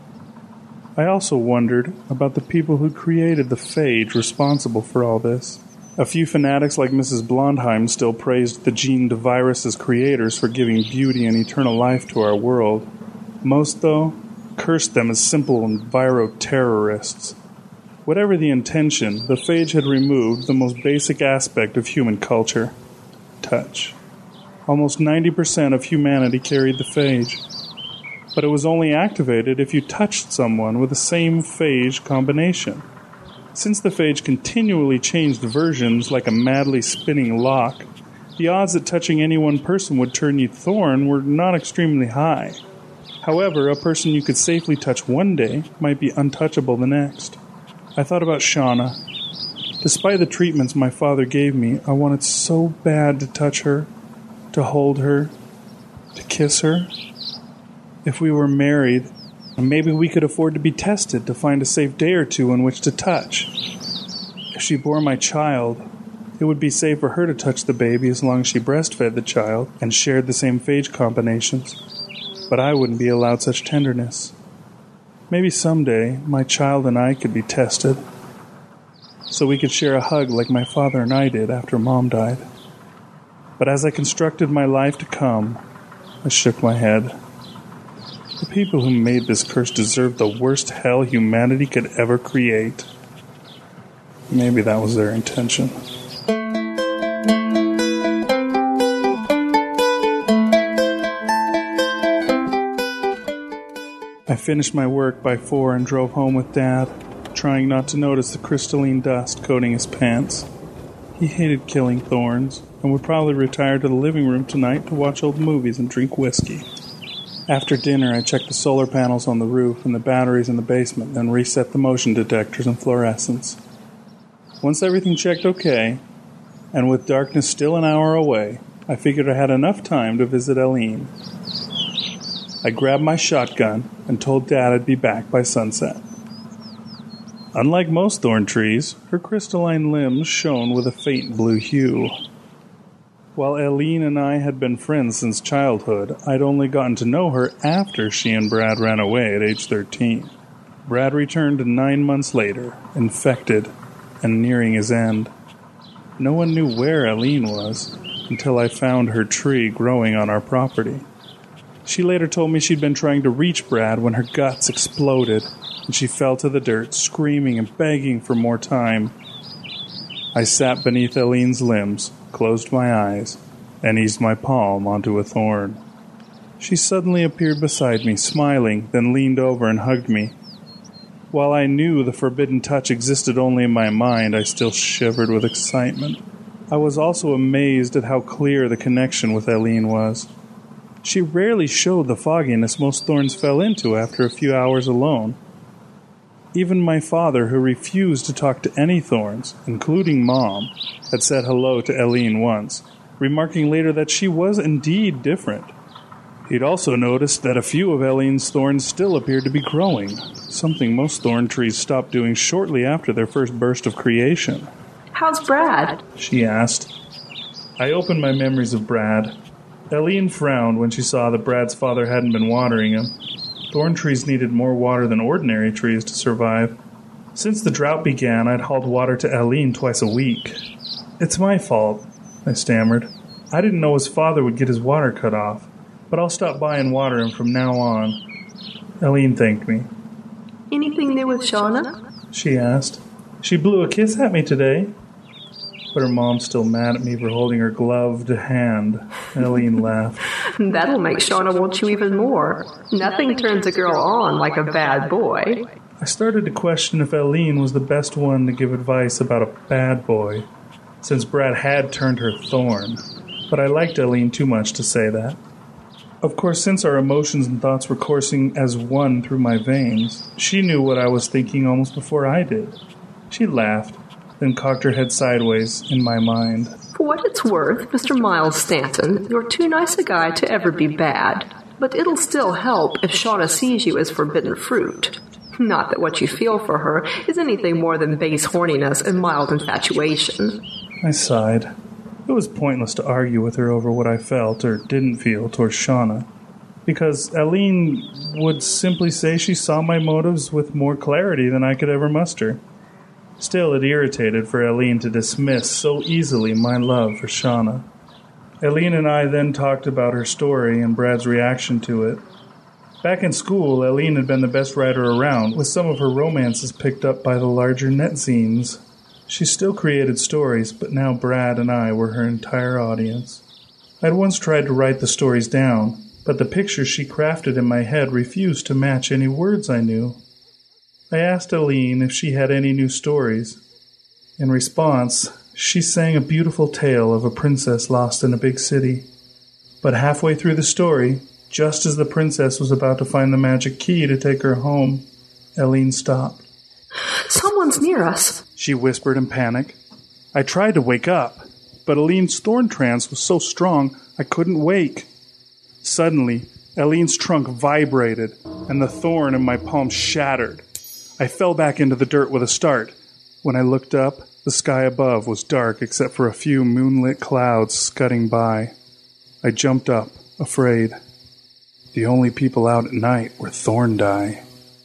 I also wondered about the people who created the phage responsible for all this. A few fanatics like Mrs. Blondheim still praised the gene virus's creators for giving beauty and eternal life to our world. Most, though, cursed them as simple and viro-terrorists. Whatever the intention, the phage had removed the most basic aspect of human culture: touch. Almost 90% of humanity carried the phage. But it was only activated if you touched someone with the same phage combination. Since the phage continually changed versions like a madly spinning lock, the odds that touching any one person would turn you Thorn were not extremely high. However, a person you could safely touch one day might be untouchable the next. I thought about Shauna. Despite the treatments my father gave me, I wanted so bad to touch her, to hold her, to kiss her. If we were married, maybe we could afford to be tested to find a safe day or two in which to touch. If she bore my child, it would be safe for her to touch the baby as long as she breastfed the child and shared the same phage combinations. But I wouldn't be allowed such tenderness. Maybe someday my child and I could be tested, so we could share a hug like my father and I did after Mom died. But as I constructed my life to come, I shook my head. The people who made this curse deserved the worst hell humanity could ever create. Maybe that was their intention. I finished my work by 4 and drove home with Dad, trying not to notice the crystalline dust coating his pants. He hated killing thorns, and would probably retire to the living room tonight to watch old movies and drink whiskey. After dinner, I checked the solar panels on the roof and the batteries in the basement, then reset the motion detectors and fluorescents. Once everything checked okay, and with darkness still an hour away, I figured I had enough time to visit Eileen. I grabbed my shotgun and told Dad I'd be back by sunset. Unlike most thorn trees, her crystalline limbs shone with a faint blue hue. While Eileen and I had been friends since childhood, I'd only gotten to know her after she and Brad ran away at age 13. Brad returned 9 months later, infected and nearing his end. No one knew where Eileen was until I found her tree growing on our property. She later told me she'd been trying to reach Brad when her guts exploded, and she fell to the dirt, screaming and begging for more time. I sat beneath Eileen's limbs, closed my eyes, and eased my palm onto a thorn. She suddenly appeared beside me, smiling, then leaned over and hugged me. While I knew the forbidden touch existed only in my mind, I still shivered with excitement. I was also amazed at how clear the connection with Eileen was. She rarely showed the fogginess most thorns fell into after a few hours alone. Even my father, who refused to talk to any thorns, including Mom, had said hello to Eileen once, remarking later that she was indeed different. He'd also noticed that a few of Eileen's thorns still appeared to be growing, something most thorn trees stopped doing shortly after their first burst of creation. "How's Brad?" she asked. I opened my memories of Brad. Eileen frowned when she saw that Brad's father hadn't been watering him. Thorn trees needed more water than ordinary trees to survive. Since the drought began, I'd hauled water to Eileen twice a week. "It's my fault," I stammered. "I didn't know his father would get his water cut off, but I'll stop by and water him from now on." Eileen thanked me. "Anything new with Shauna?" she asked. "She blew a kiss at me today." But her mom's still mad at me for holding her gloved hand. Eileen laughed. "That'll make Shauna want you even more. Nothing turns a girl on like a bad boy." I started to question if Eileen was the best one to give advice about a bad boy, since Brad had turned her thorn. But I liked Eileen too much to say that. Of course, since our emotions and thoughts were coursing as one through my veins, she knew what I was thinking almost before I did. She laughed, then cocked her head sideways in my mind. "For what it's worth, Mr. Miles Stanton, you're too nice a guy to ever be bad. But it'll still help if Shauna sees you as forbidden fruit. Not that what you feel for her is anything more than base horniness and mild infatuation." I sighed. It was pointless to argue with her over what I felt or didn't feel towards Shauna, because Eileen would simply say she saw my motives with more clarity than I could ever muster. Still, it irritated for Eileen to dismiss so easily my love for Shauna. Eileen and I then talked about her story and Brad's reaction to it. Back in school, Eileen had been the best writer around, with some of her romances picked up by the larger netzines. She still created stories, but now Brad and I were her entire audience. I'd once tried to write the stories down, but the pictures she crafted in my head refused to match any words I knew. I asked Aline if she had any new stories. In response, she sang a beautiful tale of a princess lost in a big city. But halfway through the story, just as the princess was about to find the magic key to take her home, Aline stopped. "Someone's near us," she whispered in panic. I tried to wake up, but Aline's thorn trance was so strong I couldn't wake. Suddenly, Aline's trunk vibrated, and the thorn in my palm shattered. I fell back into the dirt with a start. When I looked up, the sky above was dark except for a few moonlit clouds scudding by. I jumped up, afraid. The only people out at night were Thorndye.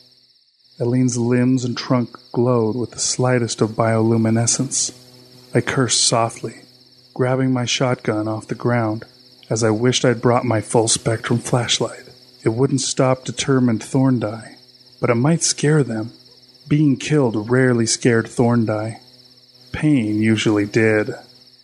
Aline's limbs and trunk glowed with the slightest of bioluminescence. I cursed softly, grabbing my shotgun off the ground, as I wished I'd brought my full-spectrum flashlight. It wouldn't stop determined Thorndye, but it might scare them. Being killed rarely scared Thorndye. Pain usually did.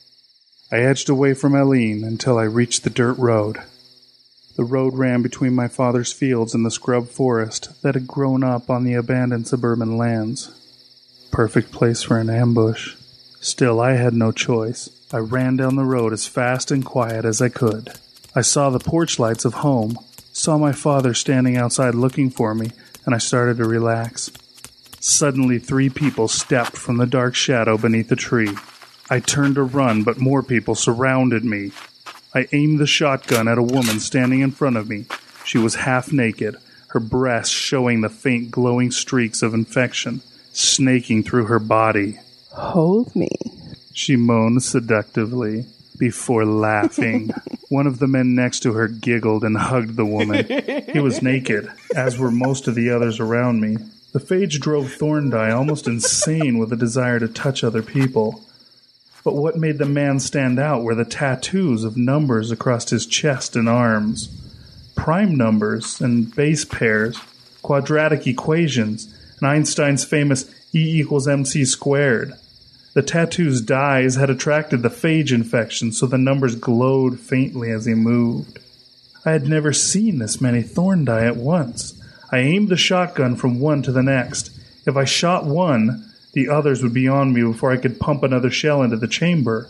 I edged away from Aline until I reached the dirt road. The road ran between my father's fields and the scrub forest that had grown up on the abandoned suburban lands. Perfect place for an ambush. Still, I had no choice. I ran down the road as fast and quiet as I could. I saw the porch lights of home, saw my father standing outside looking for me, and I started to relax. Suddenly, 3 people stepped from the dark shadow beneath a tree. I turned to run, but more people surrounded me. I aimed the shotgun at a woman standing in front of me. She was half naked, her breasts showing the faint glowing streaks of infection snaking through her body. "Hold me," she moaned seductively, before laughing. One of the men next to her giggled and hugged the woman. He was naked, as were most of the others around me. The phage drove Thorndye almost insane with a desire to touch other people. But what made the man stand out were the tattoos of numbers across his chest and arms. Prime numbers and base pairs, quadratic equations, and Einstein's famous E = mc squared. The tattoo's dyes had attracted the phage infection, so the numbers glowed faintly as he moved. I had never seen this many Thorndye at once. I aimed the shotgun from one to the next. If I shot one, the others would be on me before I could pump another shell into the chamber.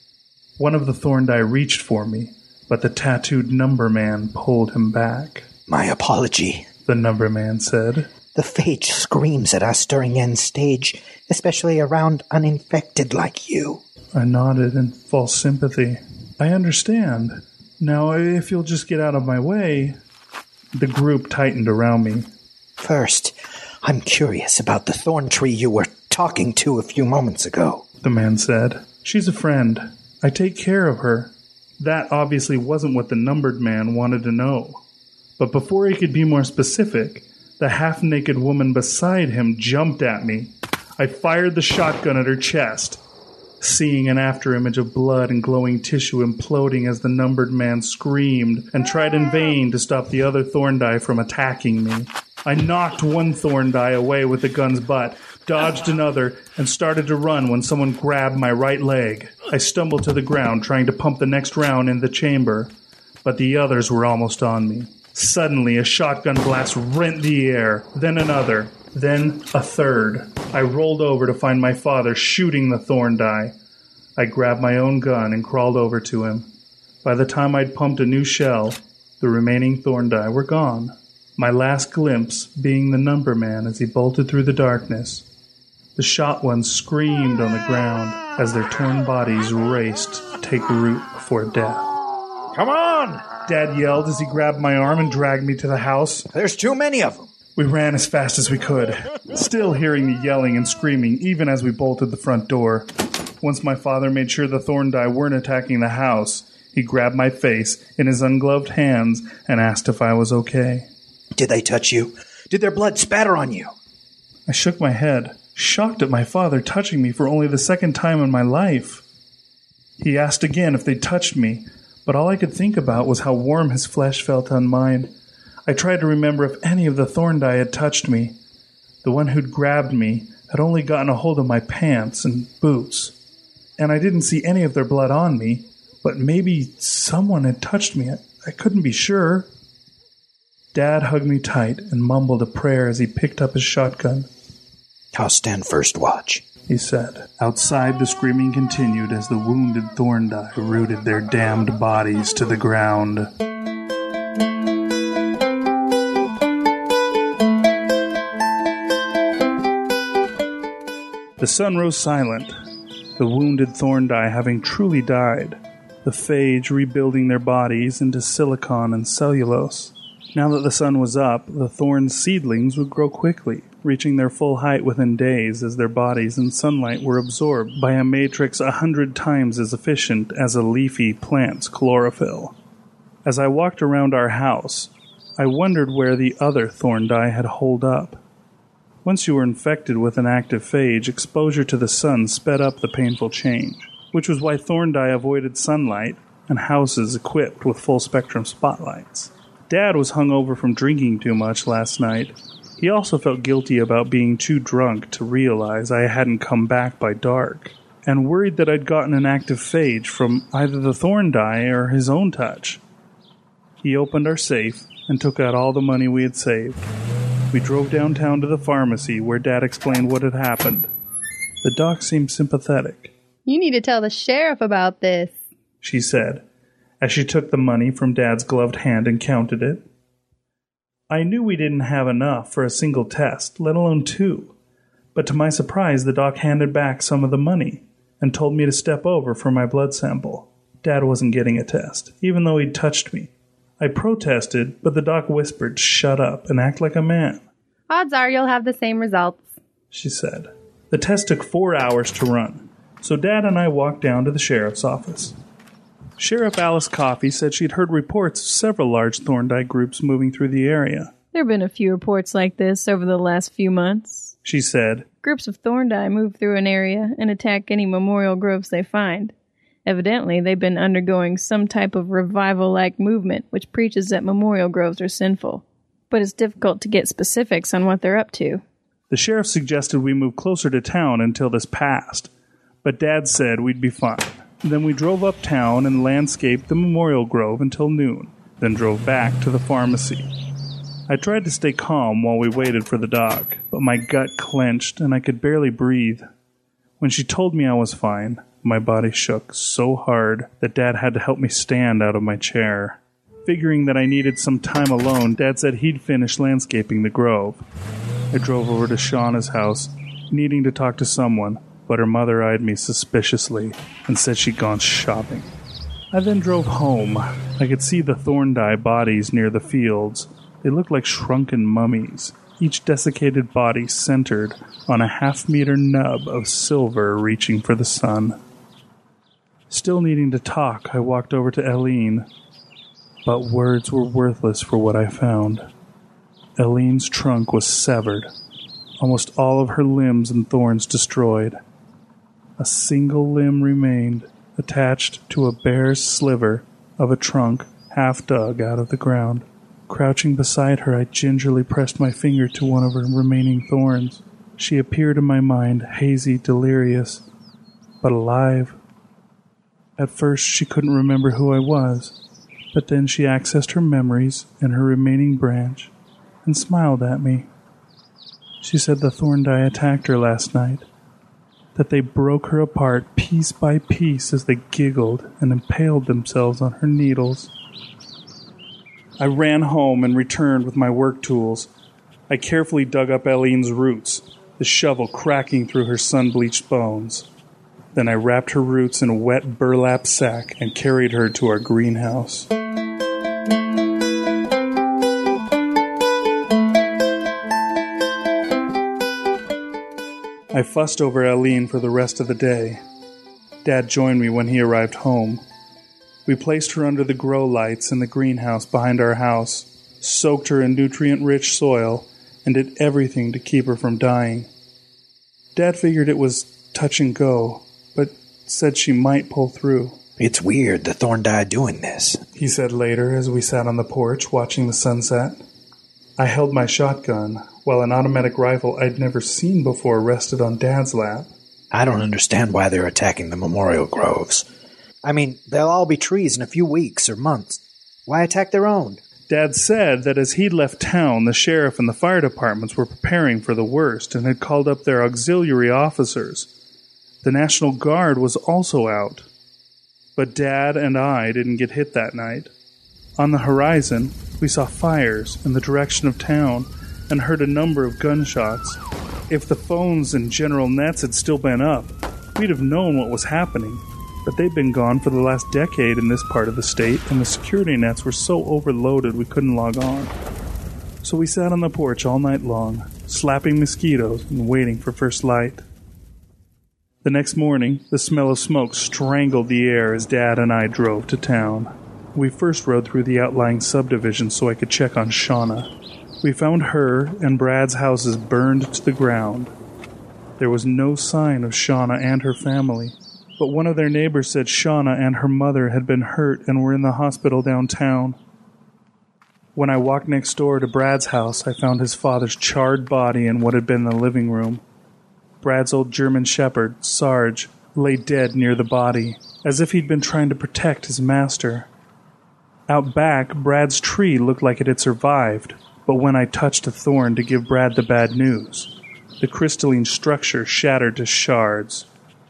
One of the Thorndye reached for me, but the tattooed number man pulled him back. "My apology," the number man said. "The phage screams at us during end stage, especially around uninfected like you." I nodded in false sympathy. "I understand. Now, if you'll just get out of my way..." The group tightened around me. "First, I'm curious about the thorn tree you were talking to a few moments ago," the man said. "She's a friend. I take care of her." That obviously wasn't what the numbered man wanted to know. But before he could be more specific, the half-naked woman beside him jumped at me. I fired the shotgun at her chest, seeing an afterimage of blood and glowing tissue imploding as the numbered man screamed and tried in vain to stop the other Thorndye from attacking me. I knocked one Thorndye away with the gun's butt, dodged another, and started to run when someone grabbed my right leg. I stumbled to the ground, trying to pump the next round in the chamber, but the others were almost on me. Suddenly, a shotgun blast rent the air, then another, then a third. I rolled over to find my father shooting the Thorndye. I grabbed my own gun and crawled over to him. By the time I'd pumped a new shell, the remaining Thorndye were gone. My last glimpse being the number man as he bolted through the darkness. The shot ones screamed on the ground as their torn bodies raced to take root before death. "Come on!" Dad yelled as he grabbed my arm and dragged me to the house. "There's too many of them." We ran as fast as we could, still hearing the yelling and screaming even as we bolted the front door. Once my father made sure the Thorndye weren't attacking the house, he grabbed my face in his ungloved hands and asked if I was okay. "Did they touch you? Did their blood spatter on you?" I shook my head, shocked at my father touching me for only the second time in my life. He asked again if they touched me, but all I could think about was how warm his flesh felt on mine. I tried to remember if any of the Thorndye had touched me. The one who'd grabbed me had only gotten a hold of my pants and boots, and I didn't see any of their blood on me, but maybe someone had touched me. I couldn't be sure. Dad hugged me tight and mumbled a prayer as he picked up his shotgun. I'll stand first watch, he said. Outside, the screaming continued as the wounded Thorndike rooted their damned bodies to the ground. The sun rose silent, the wounded Thorndike having truly died, the phage rebuilding their bodies into silicon and cellulose. Now that the sun was up, the thorn seedlings would grow quickly, reaching their full height within days as their bodies and sunlight were absorbed by a matrix 100 times as efficient as a leafy plant's chlorophyll. As I walked around our house, I wondered where the other Thorndike had holed up. Once you were infected with an active phage, exposure to the sun sped up the painful change, which was why Thorndike avoided sunlight and houses equipped with full-spectrum spotlights. Dad was hungover from drinking too much last night. He also felt guilty about being too drunk to realize I hadn't come back by dark, and worried that I'd gotten an active phage from either the Thorndike or his own touch. He opened our safe and took out all the money we had saved. We drove downtown to the pharmacy where Dad explained what had happened. The doc seemed sympathetic. You need to tell the sheriff about this, she said, as she took the money from Dad's gloved hand and counted it. I knew we didn't have enough for a single test, let alone 2. But to my surprise, the doc handed back some of the money and told me to step over for my blood sample. Dad wasn't getting a test, even though he'd touched me. I protested, but the doc whispered, "Shut up and act like a man." Odds are you'll have the same results, she said. The test took 4 hours to run, so Dad and I walked down to the sheriff's office. Sheriff Alice Coffey said she'd heard reports of several large Thorndike groups moving through the area. There have been a few reports like this over the last few months, she said. Groups of Thorndike move through an area and attack any memorial groves they find. Evidently, they've been undergoing some type of revival-like movement which preaches that memorial groves are sinful. But it's difficult to get specifics on what they're up to. The sheriff suggested we move closer to town until this passed, but Dad said we'd be fine. Then we drove uptown and landscaped the memorial grove until noon, then drove back to the pharmacy. I tried to stay calm while we waited for the doc, but my gut clenched and I could barely breathe. When she told me I was fine, my body shook so hard that Dad had to help me stand out of my chair. Figuring that I needed some time alone, Dad said he'd finish landscaping the grove. I drove over to Shauna's house, needing to talk to someone, but her mother eyed me suspiciously and said she'd gone shopping. I then drove home. I could see the Thorndike bodies near the fields. They looked like shrunken mummies, each desiccated body centered on a half-meter nub of silver reaching for the sun. Still needing to talk, I walked over to Eileen, but words were worthless for what I found. Eileen's trunk was severed, almost all of her limbs and thorns destroyed. A single limb remained, attached to a bare sliver of a trunk half dug out of the ground. Crouching beside her, I gingerly pressed my finger to one of her remaining thorns. She appeared in my mind, hazy, delirious, but alive. At first, she couldn't remember who I was, but then she accessed her memories in her remaining branch and smiled at me. She said the Thorndike attacked her last night, that they broke her apart piece by piece as they giggled and impaled themselves on her needles. I ran home and returned with my work tools. I carefully dug up Eileen's roots, the shovel cracking through her sun-bleached bones. Then I wrapped her roots in a wet burlap sack and carried her to our greenhouse. I fussed over Eileen for the rest of the day. Dad joined me when he arrived home. We placed her under the grow lights in the greenhouse behind our house, soaked her in nutrient-rich soil, and did everything to keep her from dying. Dad figured it was touch and go, but said she might pull through. It's weird the Thorndike doing this, he said later as we sat on the porch watching the sunset. I held my shotgun, while an automatic rifle I'd never seen before rested on Dad's lap. I don't understand why they're attacking the memorial groves. I mean, they'll all be trees in a few weeks or months. Why attack their own? Dad said that as he'd left town, the sheriff and the fire departments were preparing for the worst and had called up their auxiliary officers. The National Guard was also out. But Dad and I didn't get hit that night. On the horizon, we saw fires in the direction of town and heard a number of gunshots. If the phones and general nets had still been up, we'd have known what was happening. But they'd been gone for the last decade in this part of the state, and the security nets were so overloaded we couldn't log on. So we sat on the porch all night long, slapping mosquitoes and waiting for first light. The next morning, the smell of smoke strangled the air as Dad and I drove to town. We first rode through the outlying subdivision so I could check on Shauna. We found her and Brad's houses burned to the ground. There was no sign of Shauna and her family, but one of their neighbors said Shauna and her mother had been hurt and were in the hospital downtown. When I walked next door to Brad's house, I found his father's charred body in what had been the living room. Brad's old German shepherd, Sarge, lay dead near the body, as if he'd been trying to protect his master. Out back, Brad's tree looked like it had survived, but when I touched a thorn to give Brad the bad news, the crystalline structure shattered to shards.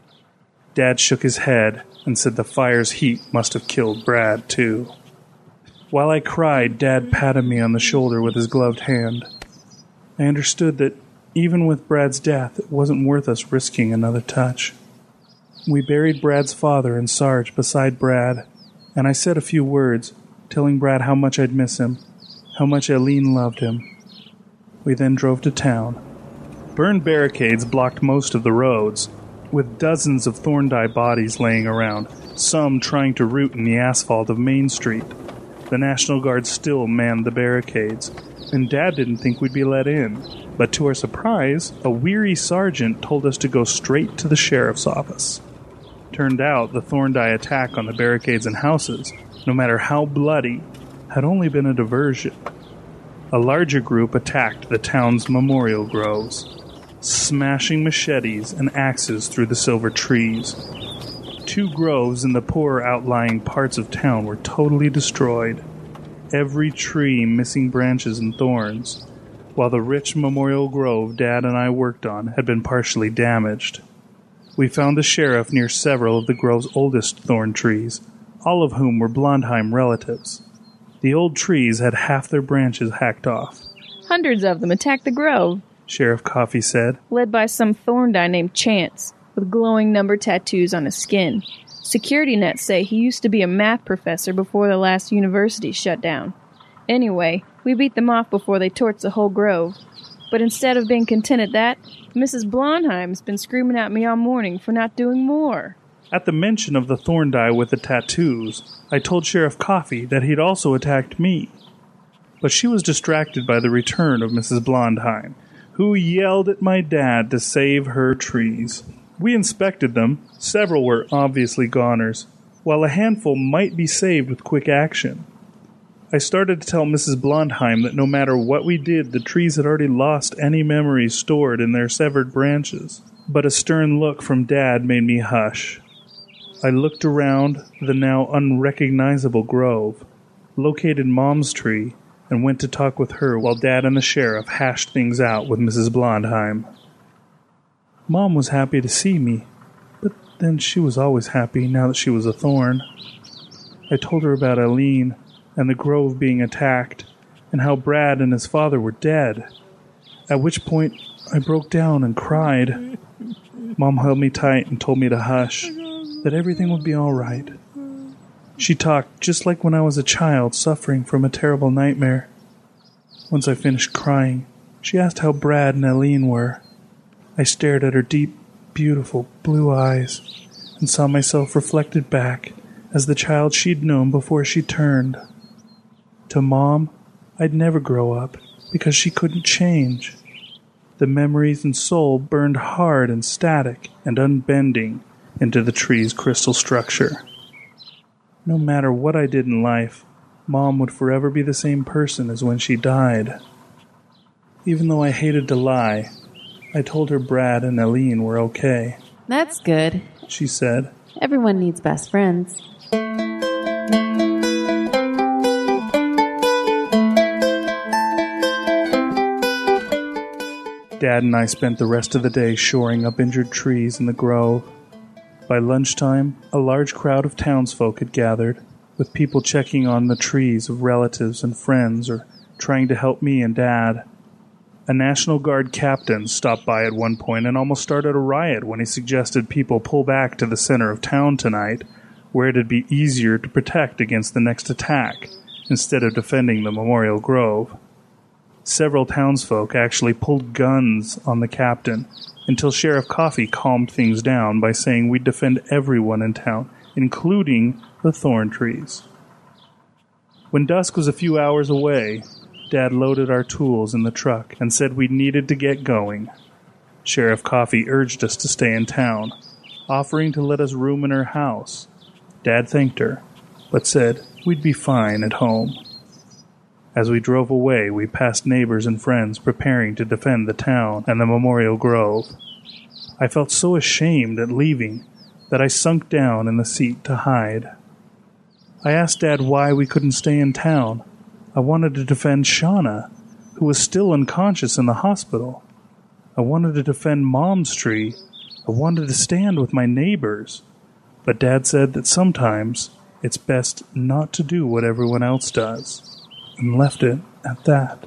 Dad shook his head and said the fire's heat must have killed Brad, too. While I cried, Dad patted me on the shoulder with his gloved hand. I understood that even with Brad's death, it wasn't worth us risking another touch. We buried Brad's father and Sarge beside Brad, and I said a few words, telling Brad how much I'd miss him, how much Eileen loved him. We then drove to town. Burned barricades blocked most of the roads, with dozens of Thorndike bodies laying around, some trying to root in the asphalt of Main Street. The National Guard still manned the barricades, and Dad didn't think we'd be let in. But to our surprise, a weary sergeant told us to go straight to the sheriff's office. Turned out the Thorndike attack on the barricades and houses, no matter how bloody, had only been a diversion. A larger group attacked the town's memorial groves, smashing machetes and axes through the silver trees. 2 groves in the poorer outlying parts of town were totally destroyed, every tree missing branches and thorns, while the rich memorial grove Dad and I worked on had been partially damaged. We found the sheriff near several of the grove's oldest thorn trees, all of whom were Blondheim relatives. The old trees had half their branches hacked off. Hundreds of them attacked the grove, Sheriff Coffey said, led by some Thorndike named Chance, with glowing number tattoos on his skin. Security nets say he used to be a math professor before the last university shut down. Anyway, we beat them off before they torched the whole grove. But instead of being content at that, Mrs. Blondheim's been screaming at me all morning for not doing more. At the mention of the Thorndike with the tattoos, I told Sheriff Coffey that he'd also attacked me. But she was distracted by the return of Mrs. Blondheim, who yelled at my dad to save her trees. We inspected them. Several were obviously goners, while a handful might be saved with quick action. I started to tell Mrs. Blondheim that no matter what we did, the trees had already lost any memories stored in their severed branches. But a stern look from Dad made me hush. I looked around the now unrecognizable grove, located Mom's tree, and went to talk with her while Dad and the sheriff hashed things out with Mrs. Blondheim. Mom was happy to see me, but then she was always happy now that she was a thorn. I told her about Eileen and the grove being attacked, and how Brad and his father were dead, at which point I broke down and cried. Mom held me tight and told me to hush, that everything would be all right. She talked just like when I was a child suffering from a terrible nightmare. Once I finished crying, she asked how Brad and Eileen were. I stared at her deep, beautiful blue eyes and saw myself reflected back as the child she'd known before she turned. To Mom, I'd never grow up because she couldn't change. The memories and soul burned hard and static and unbending into the tree's crystal structure. No matter what I did in life, Mom would forever be the same person as when she died. Even though I hated to lie, I told her Brad and Eileen were okay. That's good, she said. Everyone needs best friends. Dad and I spent the rest of the day shoring up injured trees in the grove. By lunchtime, a large crowd of townsfolk had gathered, with people checking on the trees of relatives and friends or trying to help me and Dad. A National Guard captain stopped by at one point and almost started a riot when he suggested people pull back to the center of town tonight, where it'd be easier to protect against the next attack, instead of defending the Memorial Grove. Several townsfolk actually pulled guns on the captain until Sheriff Coffee calmed things down by saying we'd defend everyone in town, including the thorn trees. When dusk was a few hours away, Dad loaded our tools in the truck and said we needed to get going. Sheriff Coffee urged us to stay in town, offering to let us room in her house. Dad thanked her, but said we'd be fine at home. As we drove away, we passed neighbors and friends preparing to defend the town and the Memorial Grove. I felt so ashamed at leaving that I sunk down in the seat to hide. I asked Dad why we couldn't stay in town. I wanted to defend Shauna, who was still unconscious in the hospital. I wanted to defend Mom's tree. I wanted to stand with my neighbors. But Dad said that sometimes it's best not to do what everyone else does, and left it at that.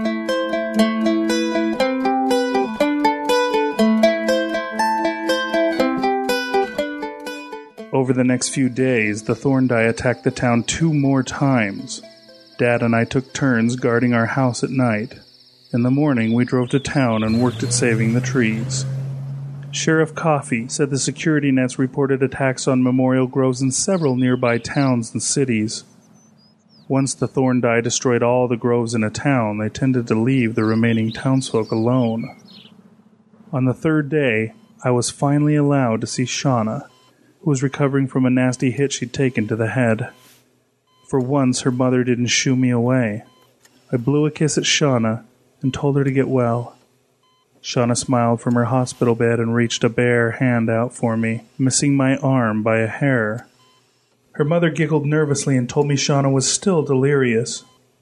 Over the next few days, the Thorndike attacked the town 2 more times. Dad and I took turns guarding our house at night. In the morning, we drove to town and worked at saving the trees. Sheriff Coffee said the security nets reported attacks on Memorial Groves in several nearby towns and cities. Once the Thorndike destroyed all the groves in a town, they tended to leave the remaining townsfolk alone. On the 3rd day, I was finally allowed to see Shauna, who was recovering from a nasty hit she'd taken to the head. For once, her mother didn't shoo me away. I blew a kiss at Shauna and told her to get well. Shauna smiled from her hospital bed and reached a bare hand out for me, missing my arm by a hair. Her mother giggled nervously and told me Shauna was still delirious.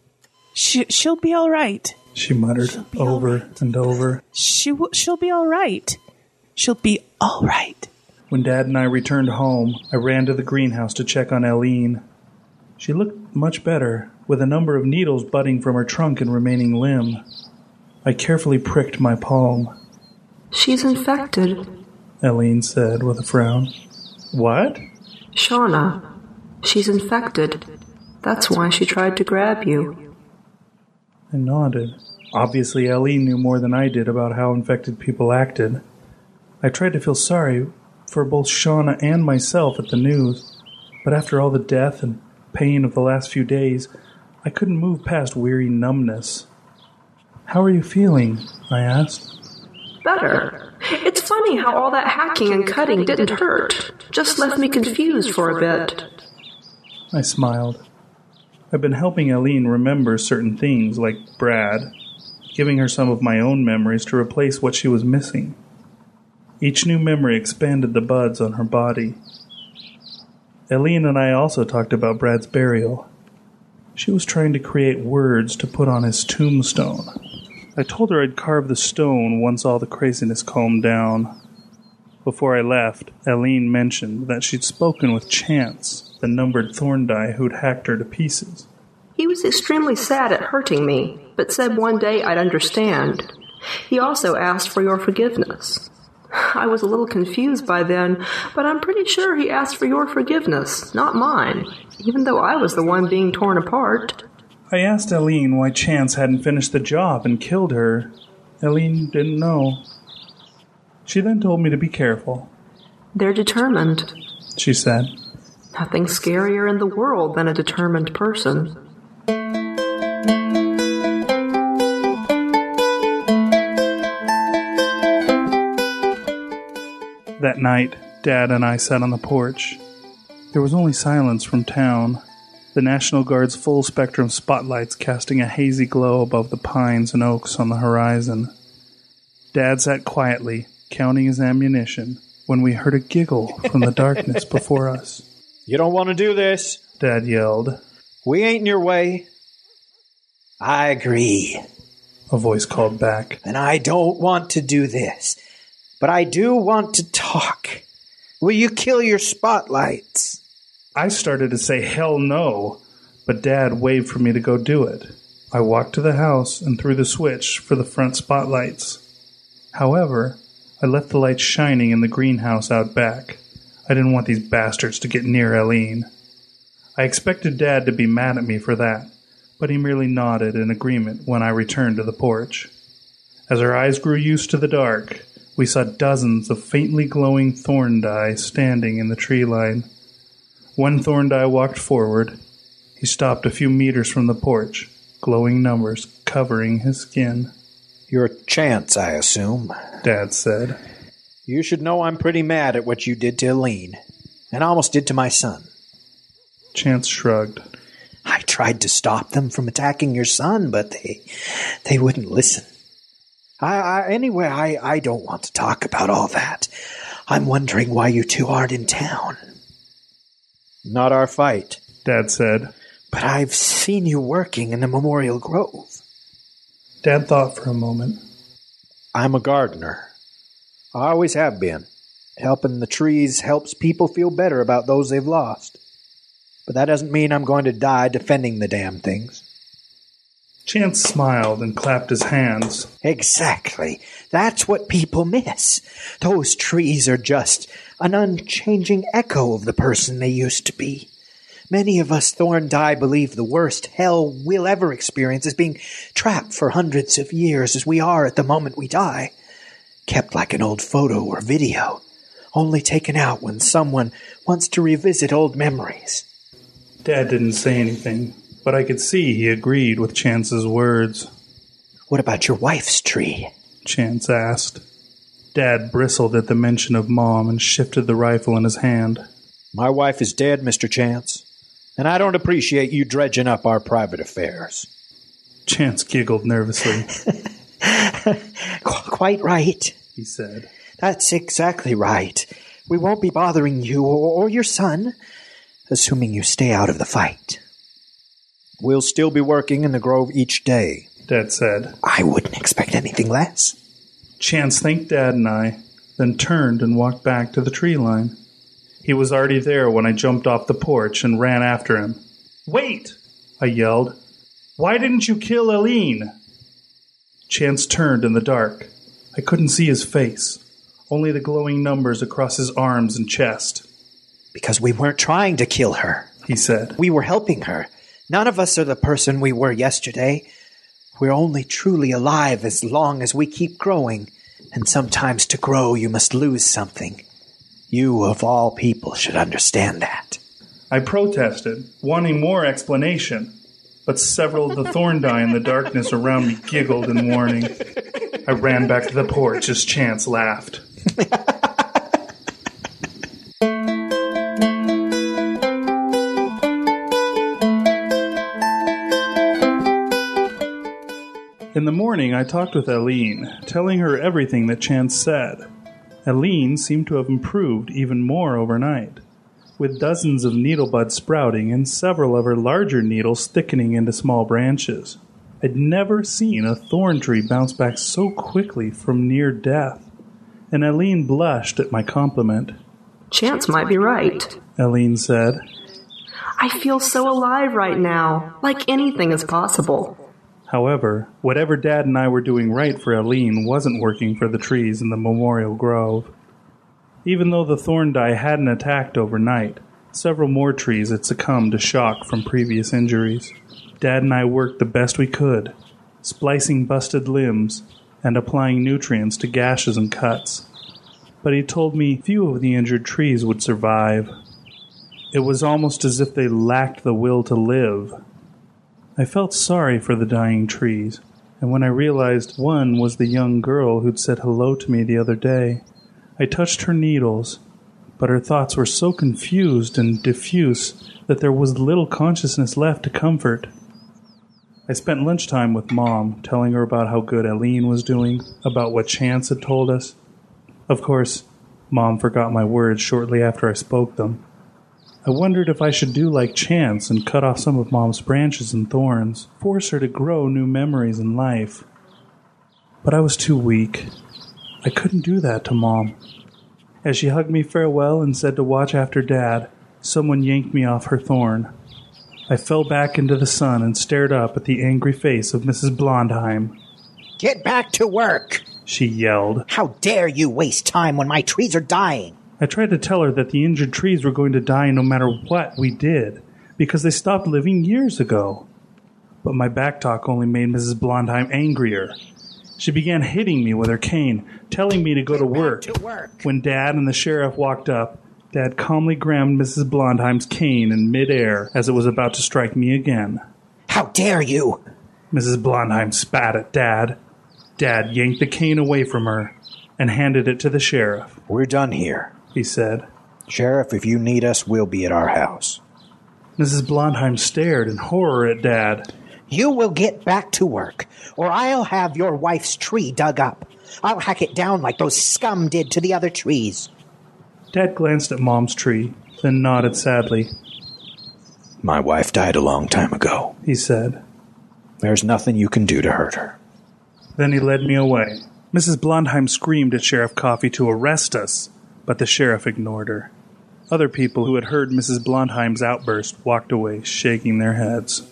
She'll be all right, she muttered over and over. She'll be all right. She'll be all right. When Dad and I returned home, I ran to the greenhouse to check on Eileen. She looked much better, with a number of needles budding from her trunk and remaining limb. I carefully pricked my palm. She's infected, Eileen said with a frown. What? Shauna. She's infected. That's why she tried to grab you. I nodded. Obviously, Eileen knew more than I did about how infected people acted. I tried to feel sorry for both Shauna and myself at the news, but after all the death and pain of the last few days, I couldn't move past weary numbness. How are you feeling? I asked. Better. It's funny how all that hacking and cutting didn't hurt. Just left me confused for a bit. I smiled. I've been helping Eileen remember certain things, like Brad, giving her some of my own memories to replace what she was missing. Each new memory expanded the buds on her body. Eileen and I also talked about Brad's burial. She was trying to create words to put on his tombstone. I told her I'd carve the stone once all the craziness calmed down. Before I left, Eileen mentioned that she'd spoken with Chance, the numbered Thorndike who'd hacked her to pieces. He was extremely sad at hurting me, but said one day I'd understand. He also asked for your forgiveness. I was a little confused by then, but I'm pretty sure he asked for your forgiveness, not mine, even though I was the one being torn apart. I asked Eileen why Chance hadn't finished the job and killed her. Eileen didn't know. She then told me to be careful. They're determined, she said. Nothing scarier in the world than a determined person. That night, Dad and I sat on the porch. There was only silence from town, the National Guard's full-spectrum spotlights casting a hazy glow above the pines and oaks on the horizon. Dad sat quietly, counting his ammunition, when we heard a giggle from the darkness before us. You don't want to do this, Dad yelled. We ain't in your way. I agree, a voice called back. And I don't want to do this, but I do want to talk. Will you kill your spotlights? I started to say hell no, but Dad waved for me to go do it. I walked to the house and threw the switch for the front spotlights. However, I left the lights shining in the greenhouse out back. I didn't want these bastards to get near Eileen. I expected Dad to be mad at me for that, but he merely nodded in agreement when I returned to the porch. As our eyes grew used to the dark, we saw dozens of faintly glowing thorndye standing in the tree line. One thorndye walked forward. He stopped a few meters from the porch, glowing numbers covering his skin. You're Chance, I assume, Dad said. You should know I'm pretty mad at what you did to Eileen, and almost did to my son. Chance shrugged. I tried to stop them from attacking your son, but they wouldn't listen. Anyway, I don't want to talk about all that. I'm wondering why you two aren't in town. Not our fight, Dad said. But I've seen you working in the Memorial Grove. Dad thought for a moment. I'm a gardener. I always have been. Helping the trees helps people feel better about those they've lost. But that doesn't mean I'm going to die defending the damn things. Chance smiled and clapped his hands. Exactly. That's what people miss. Those trees are just an unchanging echo of the person they used to be. Many of us Thorndye believe the worst hell we'll ever experience is being trapped for hundreds of years as we are at the moment we die. Kept like an old photo or video, only taken out when someone wants to revisit old memories. Dad didn't say anything, but I could see he agreed with Chance's words. What about your wife's tree? Chance asked. Dad bristled at the mention of Mom and shifted the rifle in his hand. My wife is dead, Mr. Chance, and I don't appreciate you dredging up our private affairs. Chance giggled nervously. Quite right, he said. That's exactly right. We won't be bothering you or your son, assuming you stay out of the fight. We'll still be working in the grove each day, Dad said. I wouldn't expect anything less. Chance thanked Dad and I, then turned and walked back to the tree line. He was already there when I jumped off the porch and ran after him. Wait! I yelled. Why didn't you kill Eileen? Chance turned in the dark. I couldn't see his face, only the glowing numbers across his arms and chest. Because we weren't trying to kill her, he said. We were helping her. None of us are the person we were yesterday. We're only truly alive as long as we keep growing, and sometimes to grow you must lose something. You, of all people, should understand that. I protested, wanting more explanation, but several of the Thorndye in the darkness around me giggled in warning. I ran back to the porch as Chance laughed. In the morning, I talked with Eileen, telling her everything that Chance said. Eileen seemed to have improved even more overnight, with dozens of needle buds sprouting and several of her larger needles thickening into small branches. I'd never seen a thorn tree bounce back so quickly from near death, and Eileen blushed at my compliment. Chance might be right, Eileen said. I feel so alive right now, like anything is possible. However, whatever Dad and I were doing right for Eileen wasn't working for the trees in the Memorial Grove. Even though the Thorndye hadn't attacked overnight, several more trees had succumbed to shock from previous injuries. Dad and I worked the best we could, splicing busted limbs and applying nutrients to gashes and cuts. But he told me few of the injured trees would survive. It was almost as if they lacked the will to live. I felt sorry for the dying trees, and when I realized one was the young girl who'd said hello to me the other day, I touched her needles, but her thoughts were so confused and diffuse that there was little consciousness left to comfort. I spent lunchtime with Mom, telling her about how good Eileen was doing, about what Chance had told us. Of course, Mom forgot my words shortly after I spoke them. I wondered if I should do like Chance and cut off some of Mom's branches and thorns, force her to grow new memories in life. But I was too weak. I couldn't do that to Mom. As she hugged me farewell and said to watch after Dad, someone yanked me off her thorn. I fell back into the sun and stared up at the angry face of Mrs. Blondheim. Get back to work, she yelled. How dare you waste time when my trees are dying? I tried to tell her that the injured trees were going to die no matter what we did, because they stopped living years ago. But my backtalk only made Mrs. Blondheim angrier. She began hitting me with her cane, telling me to go to work. When Dad and the sheriff walked up, Dad calmly grabbed Mrs. Blondheim's cane in midair as it was about to strike me again. How dare you! Mrs. Blondheim spat at Dad. Dad yanked the cane away from her and handed it to the sheriff. We're done here, he said. Sheriff, if you need us, we'll be at our house. Mrs. Blondheim stared in horror at Dad. You will get back to work, or I'll have your wife's tree dug up. I'll hack it down like those scum did to the other trees. Dad glanced at Mom's tree, then nodded sadly. My wife died a long time ago, he said. There's nothing you can do to hurt her. Then he led me away. Mrs. Blondheim screamed at Sheriff Coffey to arrest us, but the sheriff ignored her. Other people who had heard Mrs. Blondheim's outburst walked away, shaking their heads.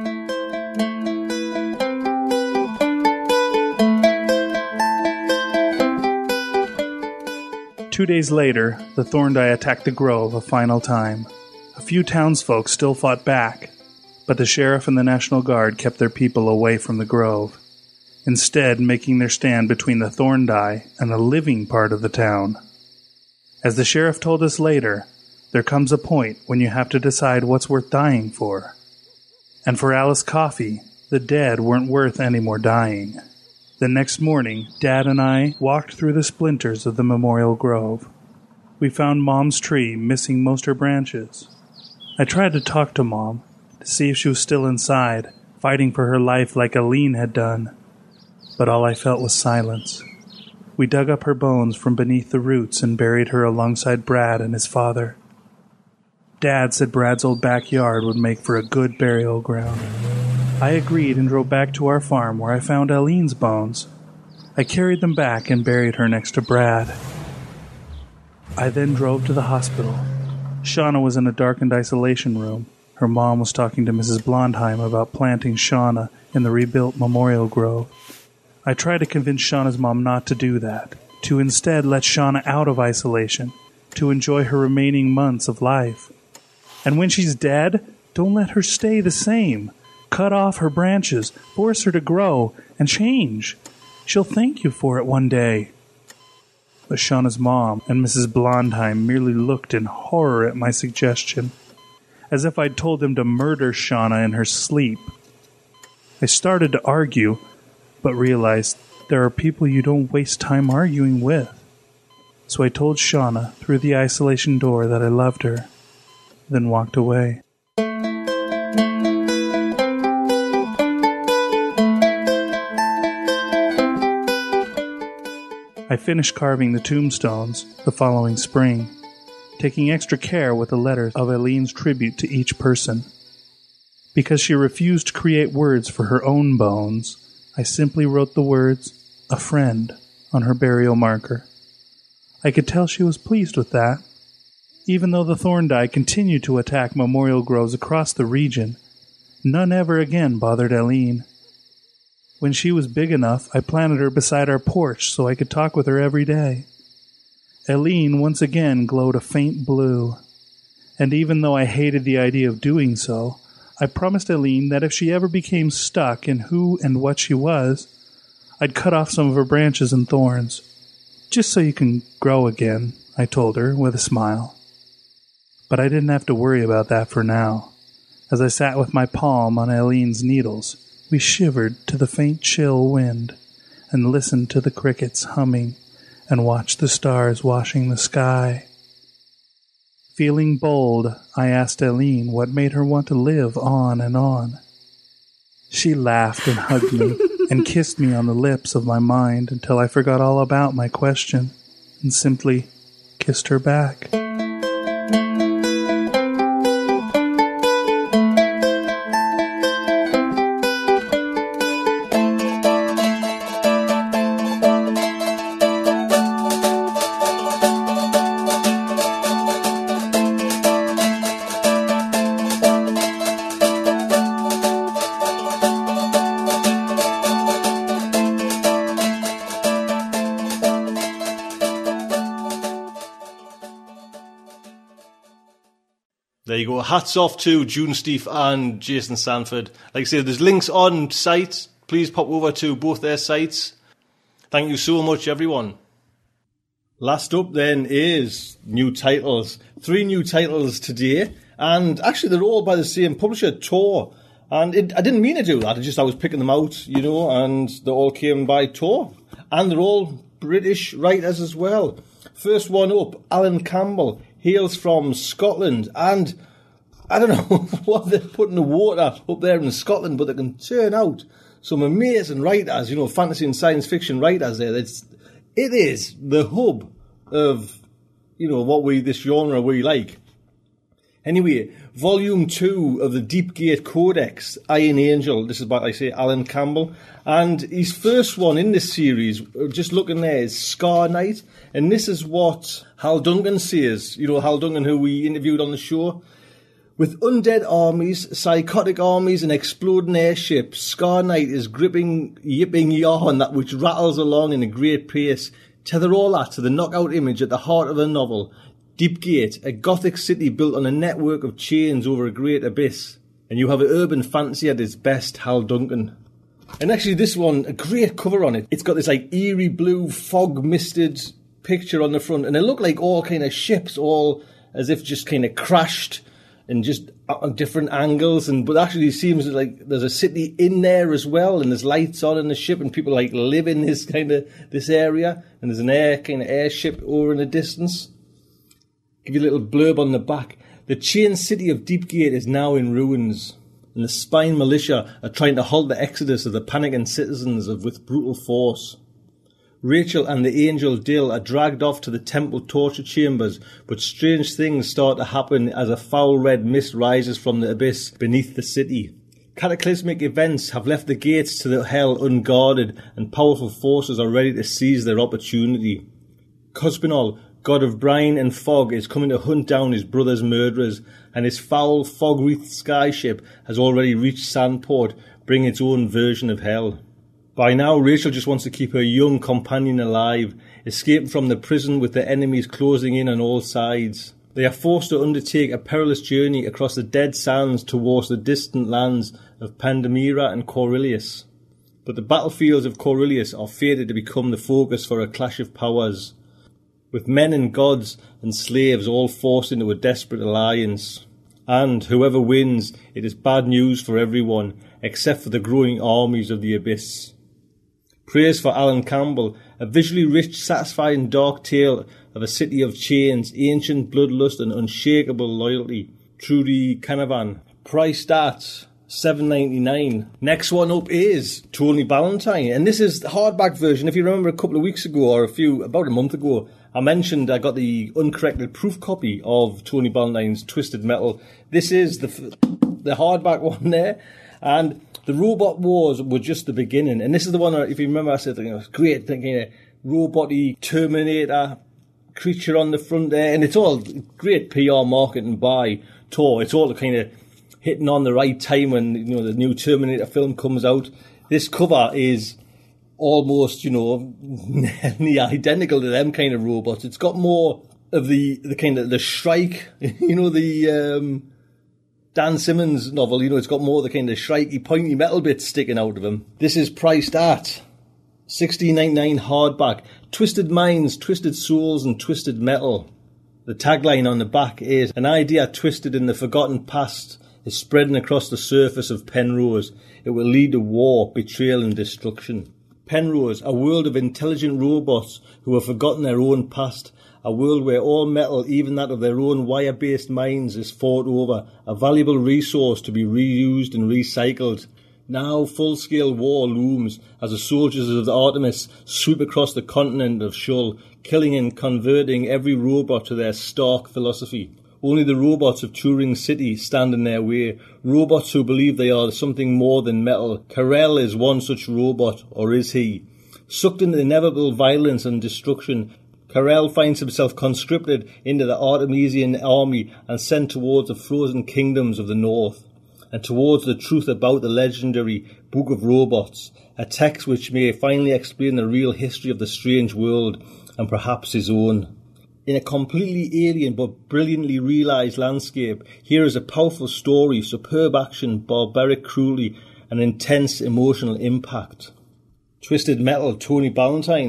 Two days later, the Thorndye attacked the grove a final time. A few townsfolk still fought back, but the sheriff and the National Guard kept their people away from the grove, instead making their stand between the Thorndye and the living part of the town. As the sheriff told us later, there comes a point when you have to decide what's worth dying for. And for Alice Coffey, the dead weren't worth any more dying. The next morning, Dad and I walked through the splinters of the Memorial Grove. We found Mom's tree missing most her branches. I tried to talk to Mom, to see if she was still inside, fighting for her life like Aline had done. But all I felt was silence. We dug up her bones from beneath the roots and buried her alongside Brad and his father. Dad said Brad's old backyard would make for a good burial ground. I agreed and drove back to our farm where I found Aline's bones. I carried them back and buried her next to Brad. I then drove to the hospital. Shauna was in a darkened isolation room. Her mom was talking to Mrs. Blondheim about planting Shauna in the rebuilt Memorial Grove. I tried to convince Shauna's mom not to do that, to instead let Shauna out of isolation, to enjoy her remaining months of life. And when she's dead, don't let her stay the same. Cut off her branches, force her to grow, and change. She'll thank you for it one day. But Shauna's mom and Mrs. Blondheim merely looked in horror at my suggestion, as if I'd told them to murder Shauna in her sleep. I started to argue, but realized there are people you don't waste time arguing with. So I told Shauna through the isolation door that I loved her, then walked away. I finished carving the tombstones the following spring, taking extra care with the letters of Aline's tribute to each person. Because she refused to create words for her own bones, I simply wrote the words, "A friend," on her burial marker. I could tell she was pleased with that. Even though the Thorndye continued to attack memorial groves across the region, none ever again bothered Aline. When she was big enough, I planted her beside our porch so I could talk with her every day. Aline once again glowed a faint blue, and even though I hated the idea of doing so, I promised Aline that if she ever became stuck in who and what she was, I'd cut off some of her branches and thorns. Just so you can grow again, I told her with a smile. But I didn't have to worry about that for now. As I sat with my palm on Aline's needles, we shivered to the faint chill wind and listened to the crickets humming and watched the stars washing the sky. Feeling bold, I asked Aline what made her want to live on and on. She laughed and hugged me and kissed me on the lips of my mind until I forgot all about my question and simply kissed her back. There you go. Hats off to June Steve and Jason Sanford. Like I say, there's links on site. Please pop over to both their sites. Thank you so much, everyone. Last up then is new titles. 3 new titles today. And actually they're all by the same publisher, Tor. And I didn't mean to do that. I was picking them out, and they all came by Tor. And they're all British writers as well. First one up, Alan Campbell. Hails from Scotland, and I don't know what they're putting the water up there in Scotland, but they can turn out some amazing writers, fantasy and science fiction writers there. It is the hub of, this genre we like. Anyway, Volume 2 of the Deepgate Codex, Iron Angel. This is by, like I say, Alan Campbell. And his first one in this series, just looking there, is Scar Knight. And this is what Hal Duncan says. Hal Duncan, who we interviewed on the show. With undead armies, psychotic armies, and exploding airships, Scar Knight is gripping, yipping yarn that which rattles along in a great pace. Tether all that to the knockout image at the heart of the novel. Deepgate, a gothic city built on a network of chains over a great abyss. And you have an urban fantasy at its best, Hal Duncan. And actually this one, a great cover on it. It's got this eerie blue fog-misted picture on the front. And they look like all kind of ships, all as if just kind of crashed and just on different angles. But actually it seems like there's a city in there as well. And there's lights on in the ship and people live in this area. And there's an airship over in the distance. Give you a little blurb on the back. The chain city of Deepgate is now in ruins, and the Spine militia are trying to halt the exodus of the panicking citizens with brutal force. Rachel and the angel Dill are dragged off to the temple torture chambers, but strange things start to happen as a foul red mist rises from the abyss beneath the city. Cataclysmic events have left the gates to the hell unguarded, and powerful forces are ready to seize their opportunity. Cuspinol, god of brine and fog, is coming to hunt down his brother's murderers, and his foul, fog-wreathed skyship has already reached Sandport, bringing its own version of hell. By now, Rachel just wants to keep her young companion alive, escape from the prison with the enemies closing in on all sides. They are forced to undertake a perilous journey across the dead sands towards the distant lands of Pandemira and Coryllius. But the battlefields of Coryllius are fated to become the focus for a clash of powers, with men and gods and slaves all forced into a desperate alliance. And whoever wins, it is bad news for everyone, except for the growing armies of the abyss. Praise for Alan Campbell, a visually rich, satisfying dark tale of a city of chains, ancient bloodlust and unshakable loyalty. Trudy Canavan. Priced at $7.99. Next one up is Tony Ballantyne, and this is the hardback version. If you remember a couple of weeks ago, or about a month ago, I mentioned I got the uncorrected proof copy of Tony Ballantyne's Twisted Metal. This is the hardback one there, and the Robot Wars were just the beginning. And this is the one, if you remember, I said, great, thinking robot-y Terminator creature on the front there, and it's all great PR marketing by Tor. It's all kind of hitting on the right time when the new Terminator film comes out. This cover is almost, nearly identical to them kind of robots. It's got more of the kind of the Shrike, the Dan Simmons novel. It's got more of the kind of shrikey, pointy metal bits sticking out of them. This is priced at $16.99 hardback. Twisted Minds, Twisted Souls, and Twisted Metal. The tagline on the back is, "An idea twisted in the forgotten past is spreading across the surface of Penrose. It will lead to war, betrayal, and destruction." Penrose, a world of intelligent robots who have forgotten their own past, a world where all metal, even that of their own wire-based minds, is fought over, a valuable resource to be reused and recycled. Now full-scale war looms as the soldiers of the Artemis sweep across the continent of Shull, killing and converting every robot to their stark philosophy. Only the robots of Turing City stand in their way, robots who believe they are something more than metal. Karel is one such robot, or is he? Sucked into inevitable violence and destruction, Karel finds himself conscripted into the Artemisian army and sent towards the frozen kingdoms of the north, and towards the truth about the legendary Book of Robots, a text which may finally explain the real history of the strange world, and perhaps his own. In a completely alien but brilliantly realised landscape, here is a powerful story, superb action, barbaric cruelty, and intense emotional impact. Twisted Metal, Tony Ballantyne,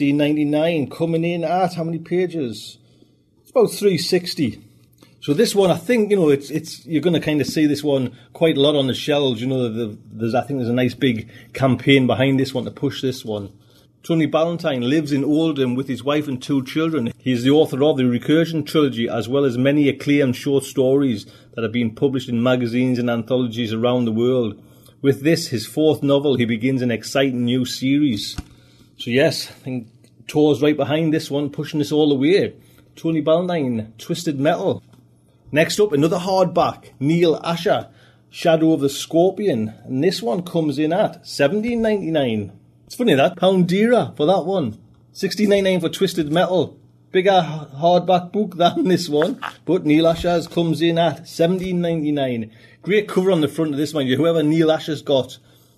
1699, coming in at how many pages? It's about 360. So this one, I think, it's you're going to kind of see this one quite a lot on the shelves. I think there's a nice big campaign behind this one to push this one. Tony Ballantyne lives in Oldham with his wife and 2 children. He is the author of the Recursion trilogy, as well as many acclaimed short stories that have been published in magazines and anthologies around the world. With this, his 4th novel, he begins an exciting new series. So yes, I think Tor's right behind this one, pushing this all the way. Tony Ballantyne, Twisted Metal. Next up, another hardback, Neil Asher, Shadow of the Scorpion. And this one comes in at $17.99. It's funny that, pound dearer for that one. $16.99 for Twisted Metal. Bigger hardback book than this one. But Neil Asher's comes in at $17.99. Great cover on the front of this, mind you. Whoever Neil Asher's got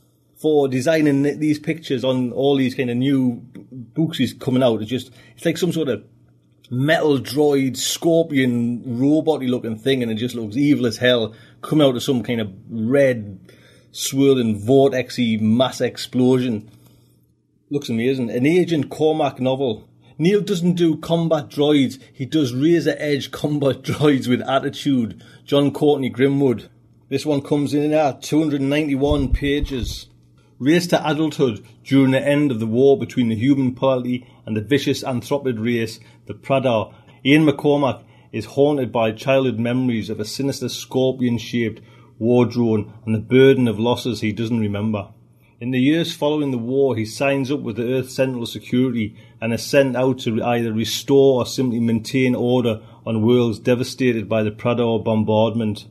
for designing these pictures on all these kind of new books he's coming out, it's like some sort of metal droid, scorpion, robot-y looking thing, and it just looks evil as hell, coming out of some kind of red, swirling, vortex-y mass explosion. Looks amazing. An Agent Cormac novel. Neil doesn't do combat droids, he does razor-edge combat droids with attitude. John Courtney Grimwood. This one comes in at 291 pages. Race to adulthood during the end of the war between the human polity and the vicious anthropid race, the Pradar. Ian McCormack is haunted by childhood memories of a sinister scorpion-shaped war drone and the burden of losses he doesn't remember. In the years following the war, he signs up with the Earth Central Security and is sent out to either restore or simply maintain order on worlds devastated by the Pradar bombardment.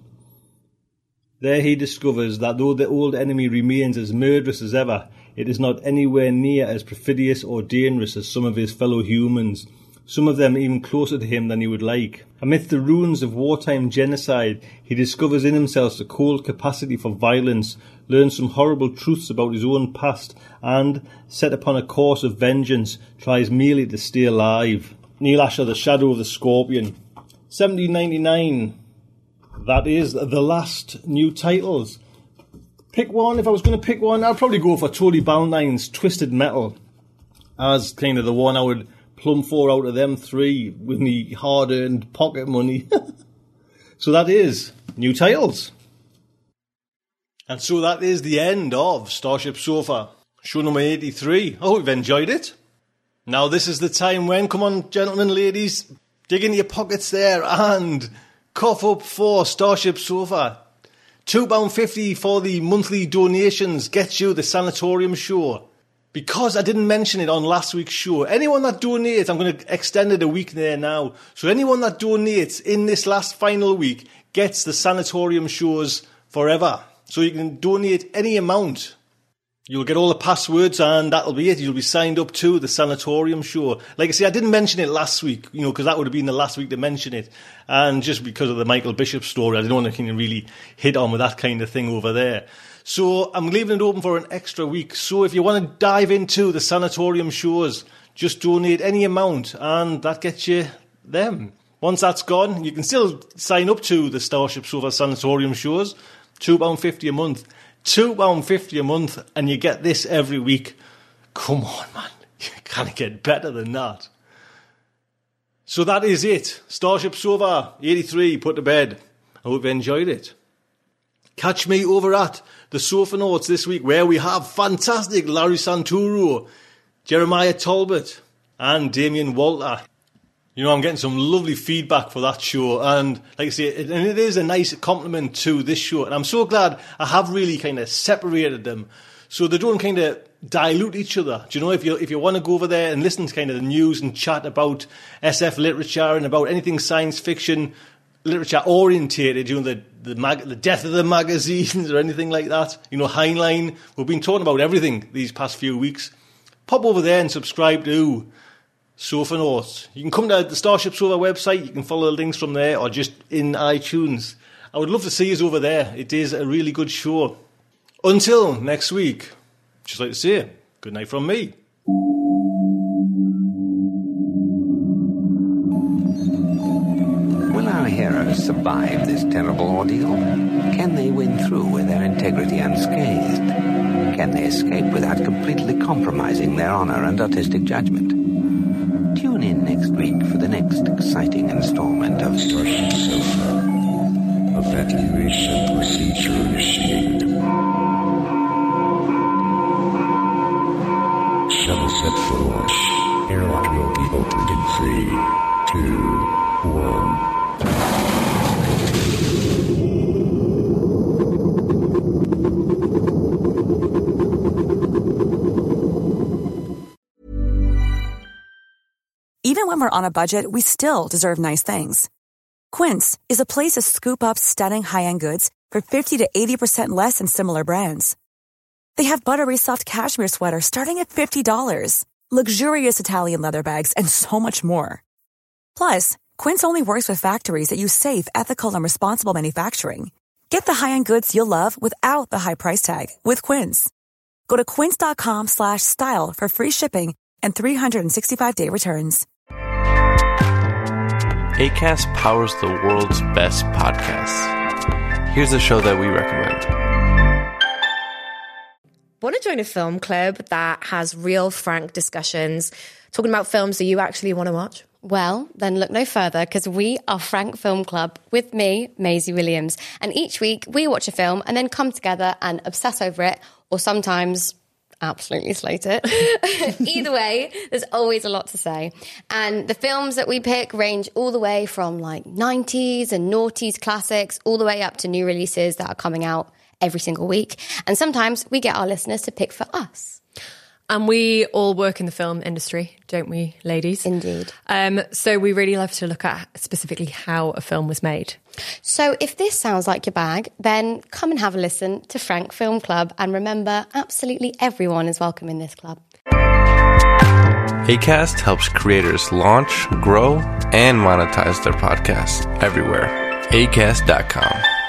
There he discovers that though the old enemy remains as murderous as ever, it is not anywhere near as perfidious or dangerous as some of his fellow humans, some of them even closer to him than he would like. Amidst the ruins of wartime genocide, he discovers in himself the cold capacity for violence, learns some horrible truths about his own past, and, set upon a course of vengeance, tries merely to stay alive. Neil Asher, The Shadow of the Scorpion. $17.99. That is the last new titles. Pick one. If I was going to pick one, I'd probably go for Tony Ballantyne's Twisted Metal as kind of the one I would plumb for out of them 3 with me hard-earned pocket money. So that is new titles. And so that is the end of Starship Sofa, show number 83. I hope you've enjoyed it. Now this is the time when, come on gentlemen, ladies, dig into your pockets there and cough up for Starship Sofa. £2.50 for the monthly donations gets you the Sanatorium show. Because I didn't mention it on last week's show, anyone that donates, I'm going to extend it a week there now. So anyone that donates in this last final week gets the Sanatorium shows forever. So you can donate any amount. You'll get all the passwords and that'll be it. You'll be signed up to the Sanatorium show. Like I say, I didn't mention it last week, because that would have been the last week to mention it. And just because of the Michael Bishop story, I didn't want to kind of really hit on with that kind of thing over there. So I'm leaving it open for an extra week. So if you want to dive into the Sanatorium shows, just donate any amount and that gets you them. Once that's gone, you can still sign up to the Starship Sofa Sanatorium shows. £2.50 a month. £2.50 a month and you get this every week. Come on, man. You can't get better than that. So that is it. Starship Sofa 83 put to bed. I hope you enjoyed it. Catch me over at the Sofa Notes this week where we have fantastic Larry Santoro, Jeremiah Talbot and Damien Walter. You know, I'm getting some lovely feedback for that show, and like I say, it is a nice compliment to this show, and I'm so glad I have really kind of separated them so they don't kind of dilute each other. Do you know, if you want to go over there and listen to kind of the news and chat about SF literature and about anything science fiction literature orientated, you know, the death of the magazines or anything like that, you know, Heinlein, we've been talking about everything these past few weeks. Pop over there and subscribe to Sofa Notes. You can come to the Starship Sofa website, you can follow the links from there, or just in iTunes. I would love to see you over there. It is a really good show. Until next week, just like to say, good night from me. Will our heroes survive this terrible ordeal? Can they win through with their integrity unscathed? Can they escape without completely compromising their honor and artistic judgment? Tune in next week for the next exciting installment of Starship Sofa. Evacuation procedure initiated. Shuttle set for launch. Airlock will be opened in 3, 2, 1. Even when we're on a budget, we still deserve nice things. Quince is a place to scoop up stunning high-end goods for 50 to 80% less than similar brands. They have buttery soft cashmere sweaters starting at $50, luxurious Italian leather bags, and so much more. Plus, Quince only works with factories that use safe, ethical, and responsible manufacturing. Get the high-end goods you'll love without the high price tag with Quince. Go to quince.com/style for free shipping and 365-day returns. Acast powers the world's best podcasts. Here's a show that we recommend. Want to join a film club that has real, frank discussions, talking about films that you actually want to watch? Well, then look no further, because we are Frank Film Club with me, Maisie Williams. And each week we watch a film and then come together and obsess over it, or sometimes absolutely slate it. Either way, there's always a lot to say. And the films that we pick range all the way from like 90s and noughties classics all the way up to new releases that are coming out every single week. And sometimes we get our listeners to pick for us. And we all work in the film industry, don't we, ladies? Indeed. So we really love to look at specifically how a film was made. So if this sounds like your bag, then come and have a listen to Frank Film Club. And remember, absolutely everyone is welcome in this club. Acast helps creators launch, grow, and monetize their podcasts everywhere. Acast.com.